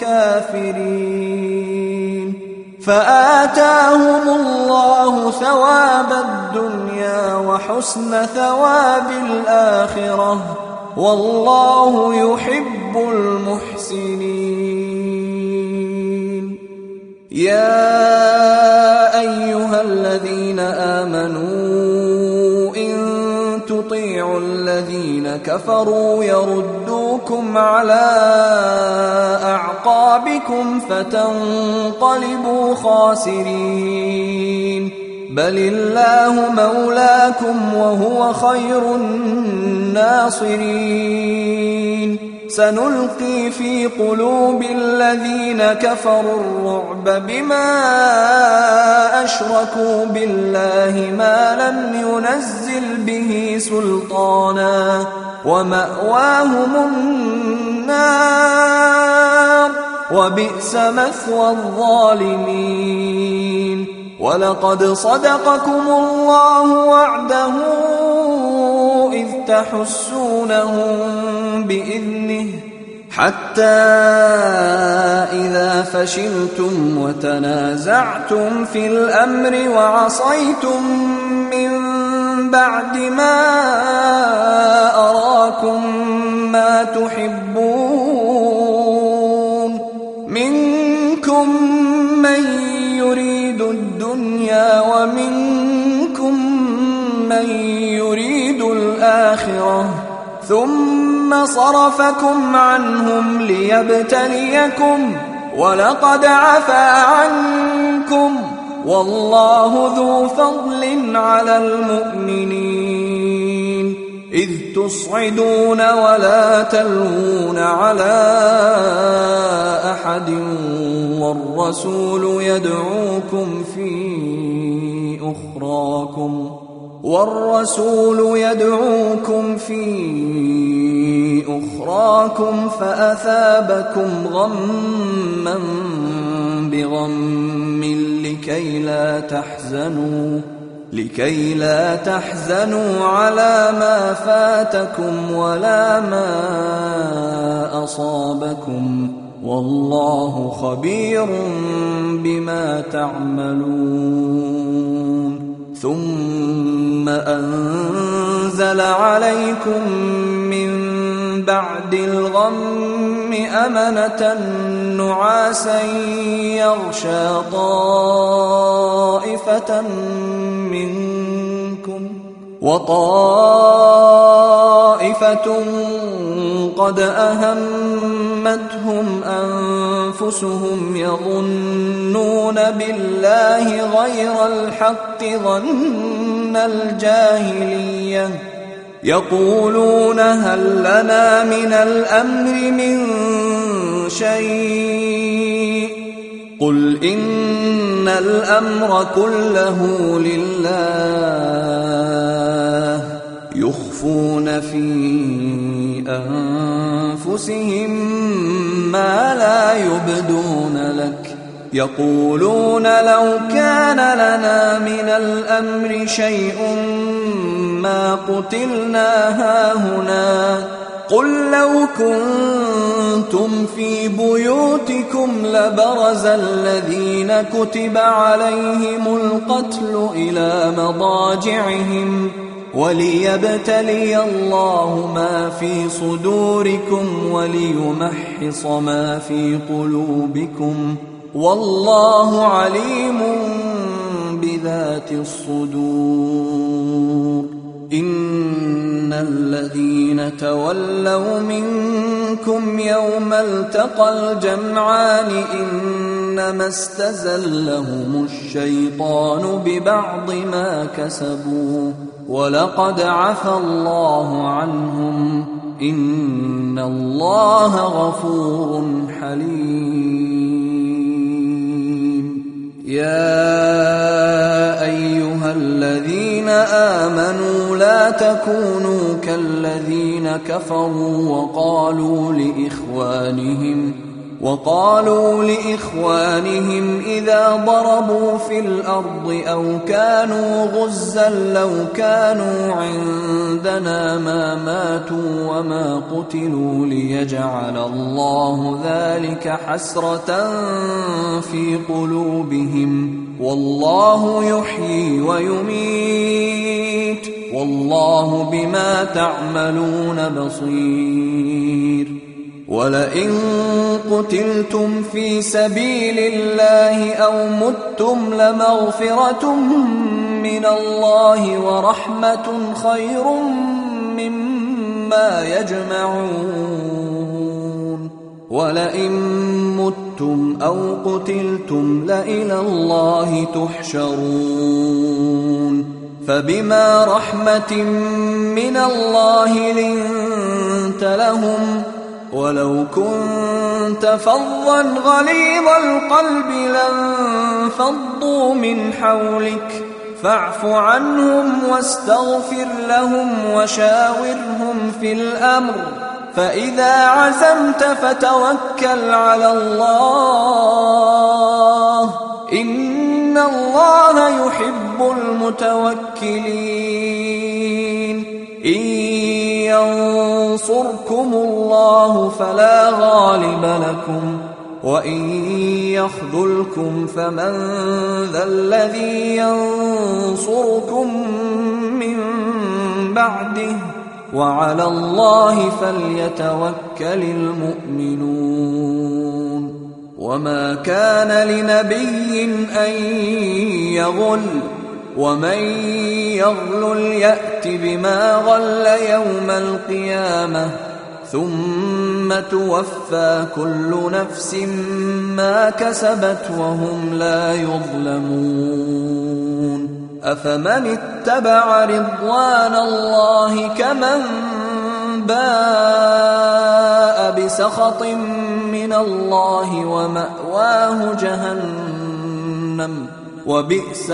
الكافرين. فآتاهم الله ثواب الدنيا وحسن ثواب الآخرة والله يحب المحسنين. يا أيها الذين آمنوا إن تطيعوا الذين كفروا يردوكم على أعقابكم فتنقلبوا خاسرين. بل الله مولاكم وهو خير الناصرين. سنلقي في قلوب الذين كفروا الرعب بما أشركوا بالله ما لم ينزل به سلطانا ومأواهم النار وبئس مثوى الظالمين. ولقد صدقكم الله وعده إذ تحسونهم بإذنه حتى إذا فشلتم وتنازعتم في الأمر وعصيتم من بعد ما أراكم ما تحبون منكم من يريد الدنيا ومنكم من يريد الآخرة ثم صرفكم عنهم ليبتليكم ولقد عفا عنكم والله ذو فضل على المؤمنين. إذ تصعدون ولا تلوون على أحد والرسول يدعوكم في أخراكم والرسول يدعوكم في أخراكم فأثابكم غما بغم لكي لا تحزنوا لكي لا تحزنوا على ما فاتكم ولا ما أصابكم والله خبير بما تعملون. ثم أنزل عليكم من بعد الغم أمنة نعاسا يغشى طائفة منكم وطائفة قد أهمتهم أنفسهم يظنون بالله غير الحق ظن الجاهلية يقولون هل لنا من الأمر من شيء قل إن الأمر كله لله يخفون في أنفسهم ما لا يبدون لك يقولون لو كان لنا من الأمر شيء ما قتلنا هاهنا قل لو كنتم في بيوتكم لبرز الذين كتب عليهم القتل إلى مضاجعهم وليبتلي الله ما في صدوركم وليمحص ما في قلوبكم والله عليم بذات الصدور إن الذين تولوا منكم يوم التقى الجمعان إنما استزلهم الشيطان ببعض ما كسبوا ولقد عفى الله عنهم إن الله غفور حليم يا أيها الذين آمنوا لا تكونوا كالذين كفروا وقالوا لإخوانهم وقالوا لإخوانهم إذا ضربوا في الأرض أو كانوا غزا لو كانوا عندنا ما ماتوا وما قتلوا ليجعل الله ذلك حسرة في قلوبهم والله يحيي ويميت والله بما تعملون بصير ولئن قتلتم في سبيل الله أو متم لمغفرة من الله ورحمة خير مما يجمعون ولئن متم أو قتلتم لإلى الله تحشرون فبما رحمة من الله لنت لهم ولو كنت فظا غليظ القلب لانفضوا من حولك فاعف عنهم واستغفر لهم وشاورهم في الأمر فإذا عزمت فتوكل على الله إن الله يحب المتوكلين إن ينصركم الله فلا غالب لكم وإن يخذلكم فمن ذا الذي ينصركم من بعده وعلى الله فليتوكل المؤمنون وما كان لنبي أن يغل ومن يغلل يأت بما غل يوم القيامة ثم توفى كل نفس ما كسبت وهم لا يظلمون أفمن اتبع رضوان الله كمن باء بسخط من الله ومأواه جهنم وبئس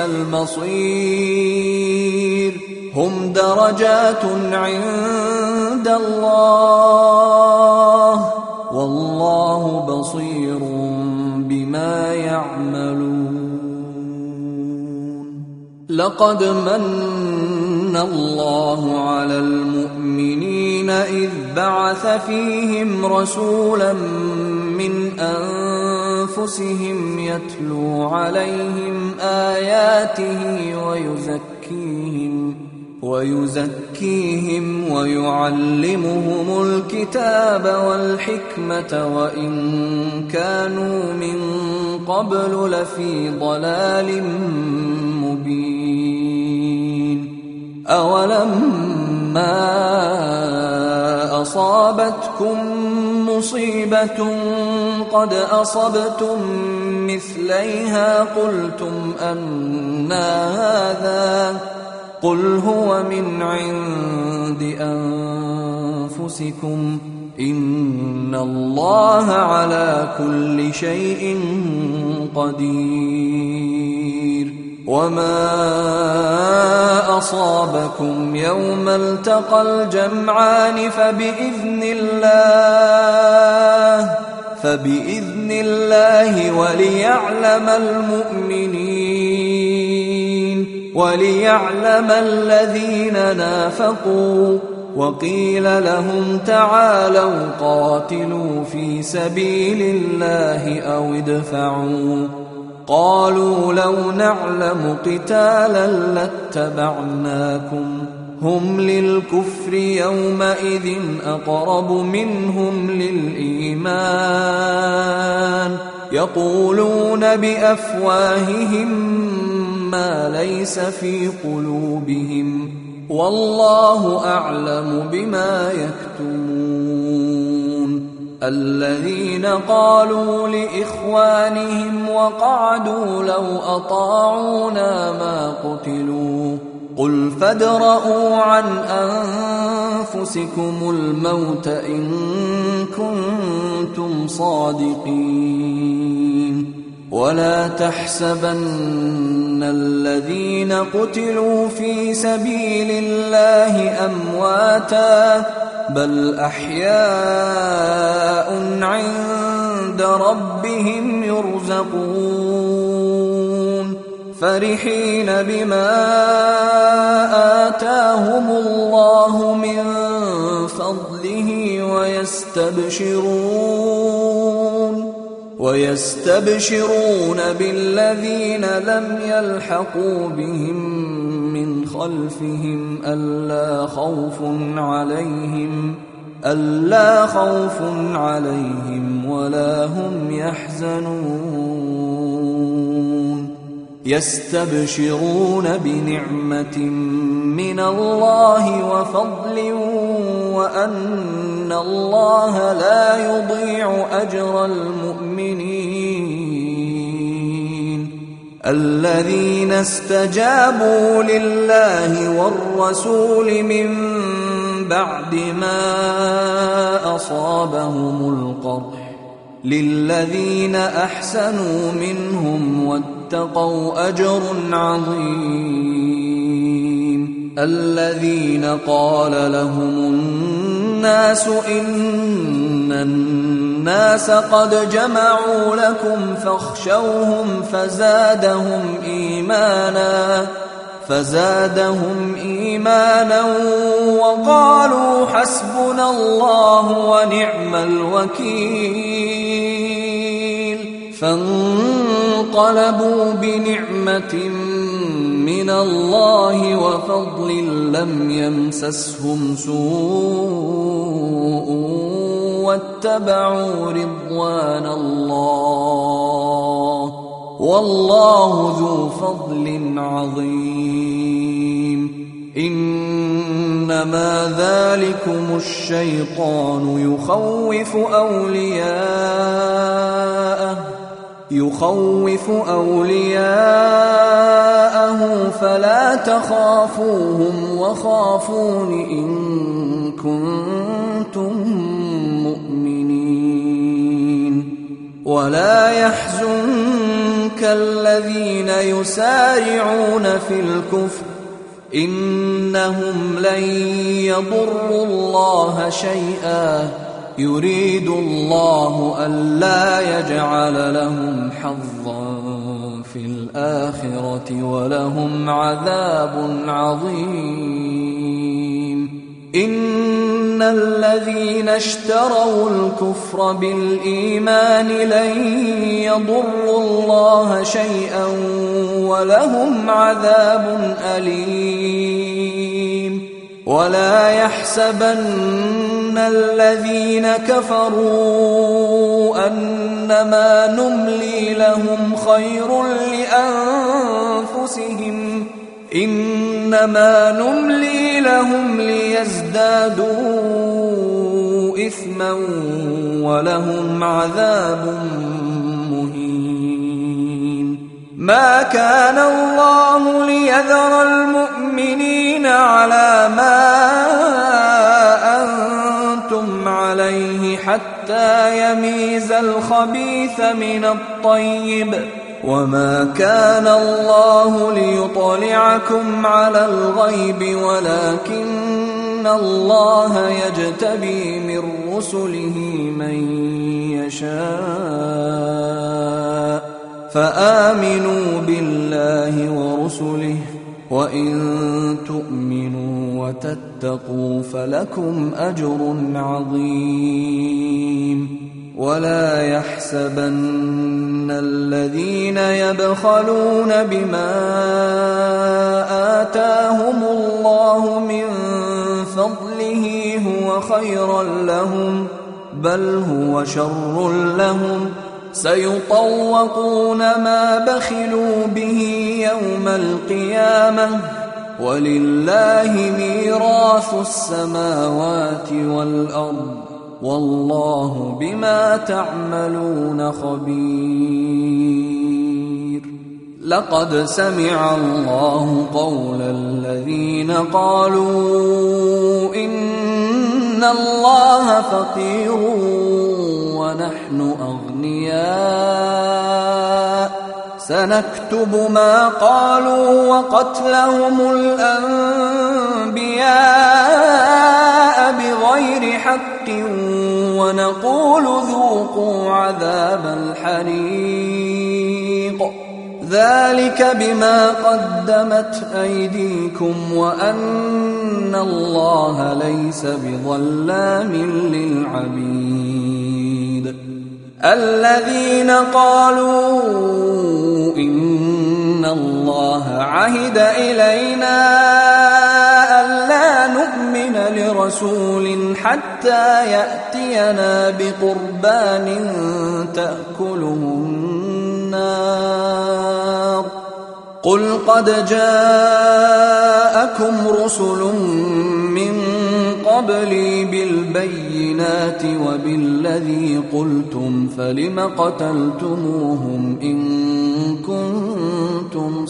المصير هم درجات عند الله والله بصير بما يعملون لقد من الله على المؤمنين إذ بعث فيهم رسولا من أنفسهم يتلو عليهم آياته ويزكيهم ويزكيهم ويعلمهم الكتاب والحكمة وإن كانوا من قبل لفي ضلال مبين أولما أصابتكم مصيبة قد أصبتم مثليها قلتم أنى هذا قل هو من عند أنفسكم إن الله على كل شيء قدير وما أصابكم يوم التقى الجمعان فبإذن الله فبإذن الله وليعلم المؤمنين وليعلم الذين نافقوا. وقيل لهم تعالوا قاتلوا في سبيل الله أو ادفعوا. قالوا لو نعلم قتالا لاتبعناكم هم للكفر يومئذ أقرب منهم للإيمان يقولون بأفواههم ما ليس في قلوبهم والله أعلم بما يكتمون. الذين قالوا لإخوانهم وقعدوا لو أطاعونا ما قتلوا قل فادرءوا عن أنفسكم الموت إن كنتم صادقين. ولا تحسبن الذين قتلوا في سبيل الله أمواتا بل أحياء عند ربهم يرزقون فرحين بما آتاهم الله من فضله ويستبشرون ويستبشرون بالذين لم يلحقوا بهم من خلفهم ألا خوف عليهم ألا خوف عليهم ولا هم يحزنون. يستبشرون بنعمة من الله وفضل وأن الله لا يضيع أجر المؤمنين. الذين استجابوا لله والرسول من بعد ما أصابهم القرح للذين أحسنوا منهم واتقوا أجر عظيم. الذين قال لهم الناس إن الناس قد جمعوا لكم فاخشوهم فزادهم إيمانا فزادهم إيمانا وقالوا حسبنا الله ونعم الوكيل. فانقلبوا بنعمة من الله وفضل لم يمسسهم سوء واتبعوا رضوان الله والله ذو فضل عظيم. إنما ذلكم الشيطان يخوف أولياءه يخوف أولياءه فلا تخافوهم وخافون إن كنتم مؤمنين. ولا يحزنك الذين يسارعون في الكفر إنهم لن يضروا الله شيئا يريد الله ألا يجعل لهم حظا في الآخرة ولهم عذاب عظيم. إن الذين اشتروا الكفر بالإيمان لن يضروا الله شيئا ولهم عذاب أليم. ولا يحسبن الذين كفروا أنما نملي لهم خير لأنفسهم إنما نملي لهم ليزدادوا إثما ولهم عذاب مهين. ما كان الله ليذر المؤمنين على ما أنتم عليه حتى يميز الخبيث من الطيب وما كان الله ليطلعكم على الغيب ولكن إن الله يجتبي من رسله من يشاء فآمنوا بالله ورسله وإن تؤمنوا وتتقوا فلكم أجر عظيم ولا يحسبن الذين يبخلون بما آتاهم الله من فضله هو خيرا لهم بل هو شر لهم سيطوقون ما بخلوا به يوم القيامة ولله ميراث السماوات والأرض والله بما تعملون خبير. لقد سمع الله قول الذين قالوا إن الله فقير ونحن أغنياء سنكتب ما قالوا وقتلهم الأنبياء بغير حق ونقول ذوقوا عذاب الحريق ذلك بما قدمت أيديكم وأن الله ليس بظلام للعبيد. الذين قالوا إن الله عهد إلينا ألا نؤمن لرسول حتى يأتينا بقربان تأكله النار قل قد جاءكم رسل من قبلي بالبينات وبالذي قلتم فلم قتلتموهم إن كنتم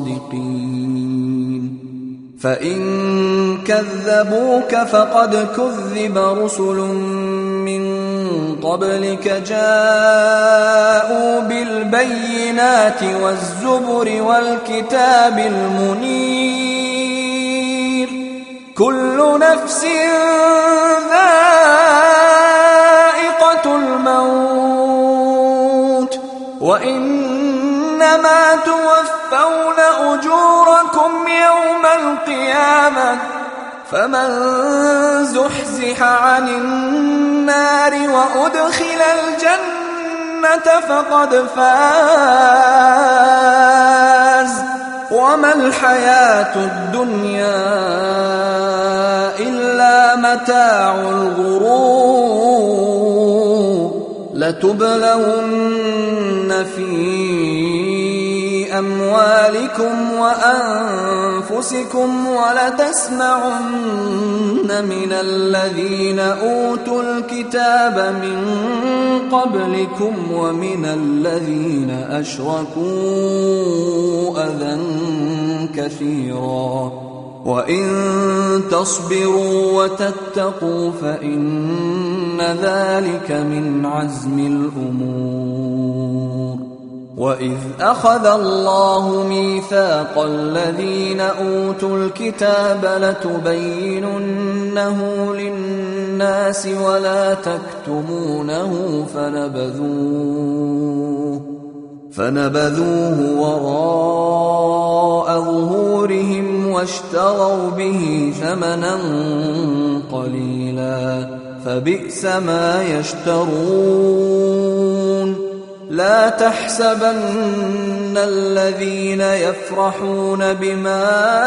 صادقين فإن كذبوك فقد كذب رسل من قبلك جاءوا بالبينات والزبر والكتاب المنير كل نفس ذائقة الموت وإنما توفون أجوركم يوم القيامة فمن زحزح عن النار وأدخل الجنة فقد فاز وما الحياة الدنيا إلا متاع الغرور لتبلون في أموالكم وأنفسكم ولتسمعن من الذين أوتوا الكتاب من قبلكم ومن الذين أشركوا أذى كثيرا وإن تصبروا وتتقوا فإن ذلك من عزم الأمور. وإذ أخذ الله ميثاق الذين أوتوا الكتاب لتبيننه للناس ولا تكتمونه فنبذوه فنبذوه وراء ظهورهم واشتروا به ثمنا قليلا فبئس ما يشترون. لا تحسبن الذين يفرحون بما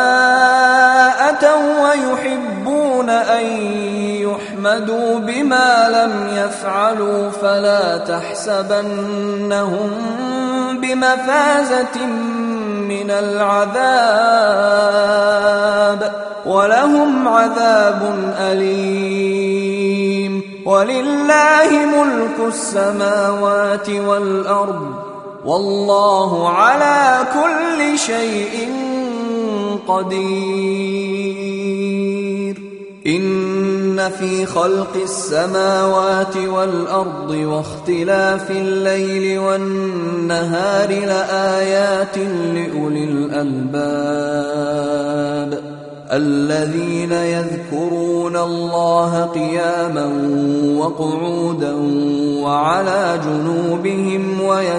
أتوا ويحبون أن يحمدوا بما لم يفعلوا فلا تحسبنهم بمفازة من العذاب ولهم عذاب أليم. ولله ملك السماوات والأرض والله على كل شيء قدير. إن في خلق السماوات والأرض واختلاف الليل والنهار لآيات لأولي الألباب الذين يذكرون الله قياما وقعودا وعلى جنوبهم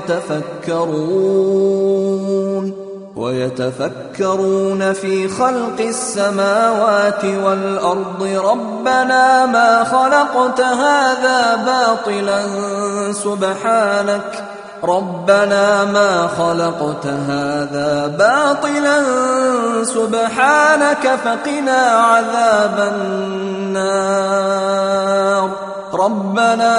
ويتفكرون ويتفكرون في خلق السماوات والأرض ربنا ما خلقت هذا باطلا سبحانك ربنا ما خلقت هذا باطلا سبحانك فقنا عذاب النار ربنا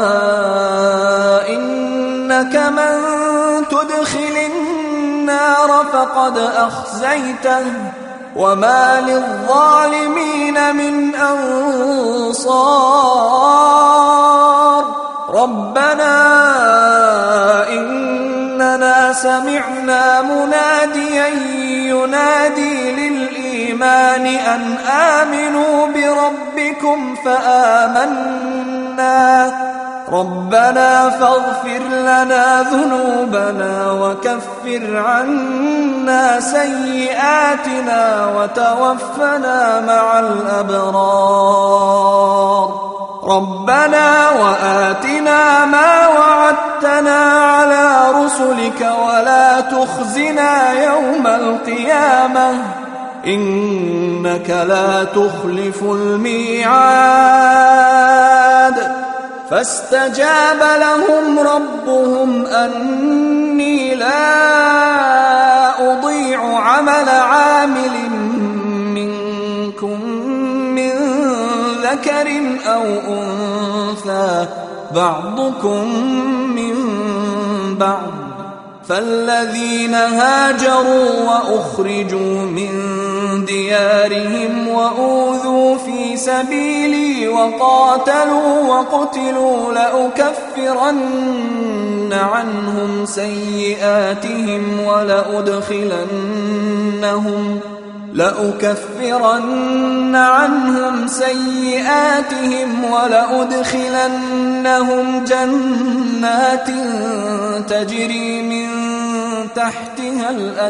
إنك من تدخل النار فقد أخزيته وما للظالمين من أنصار ربنا إننا سمعنا مناديا ينادي للإيمان أن آمنوا بربكم فآمنا ربنا فاغفر لنا ذنوبنا وكفر عنا سيئاتنا وتوفنا مع الأبرار ربنا وآتنا ما وعدتنا على رسلك ولا تخزنا يوم القيامة إنك لا تخلف الميعاد فاستجاب لهم ربهم أني لا أضيع عمل عامل منكم من ذكر أو أنثى بعضكم من بعض فالذين هاجروا وأخرجوا من ديارهم وأوذوا في سبيلي وقاتلوا وقتلوا لأكفرن عنهم سيئاتهم ولأدخلنهم لأكفرن عنهم سيئاتهم ولأدخلنهم جنات تجري من تحتها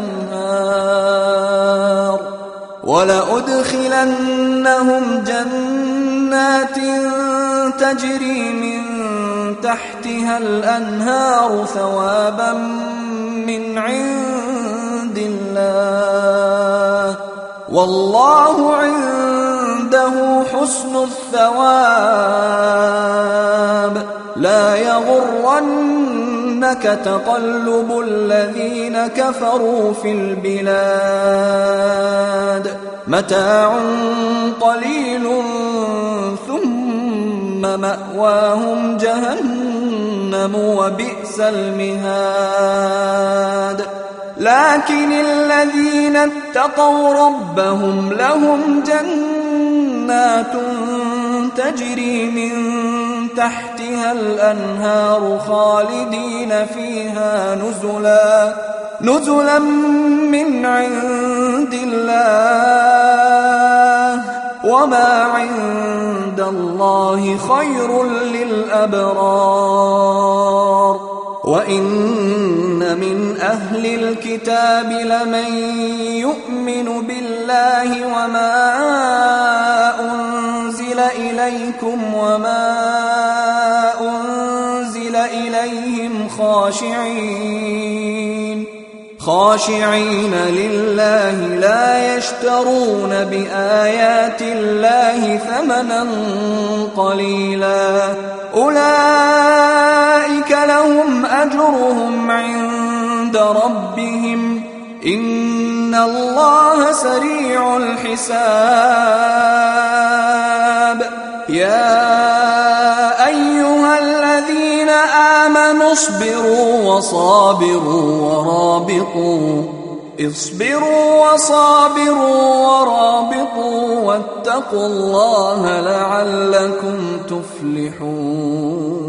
الأنهار ولأدخلنهم جنات تجري من تحتها الأنهار ثوابا من عند الله والله عنده حسن الثواب لا يغرنك تقلب الذين كفروا في البلاد متاع قليل ثم مأواهم جهنم وبئس المهاد لكن الذين اتقوا ربهم لهم جنات تجري من تحتها الأنهار خالدين فيها نزلا نزلا من عند الله وما عند الله خير للأبرار وإن من أهل الكتاب لمن يؤمن بالله وما أنزل إليكم وما أنزل إليهم خاشعين خاشعين لله لا يشترون بآيات الله ثمنا قليلا أولئك لهم أجرهم عند ربهم إن الله سريع الحساب يا أيها الذين آمنوا اصبروا وصابروا ورابطوا اصبروا وصابروا ورابطوا واتقوا الله لعلكم تفلحون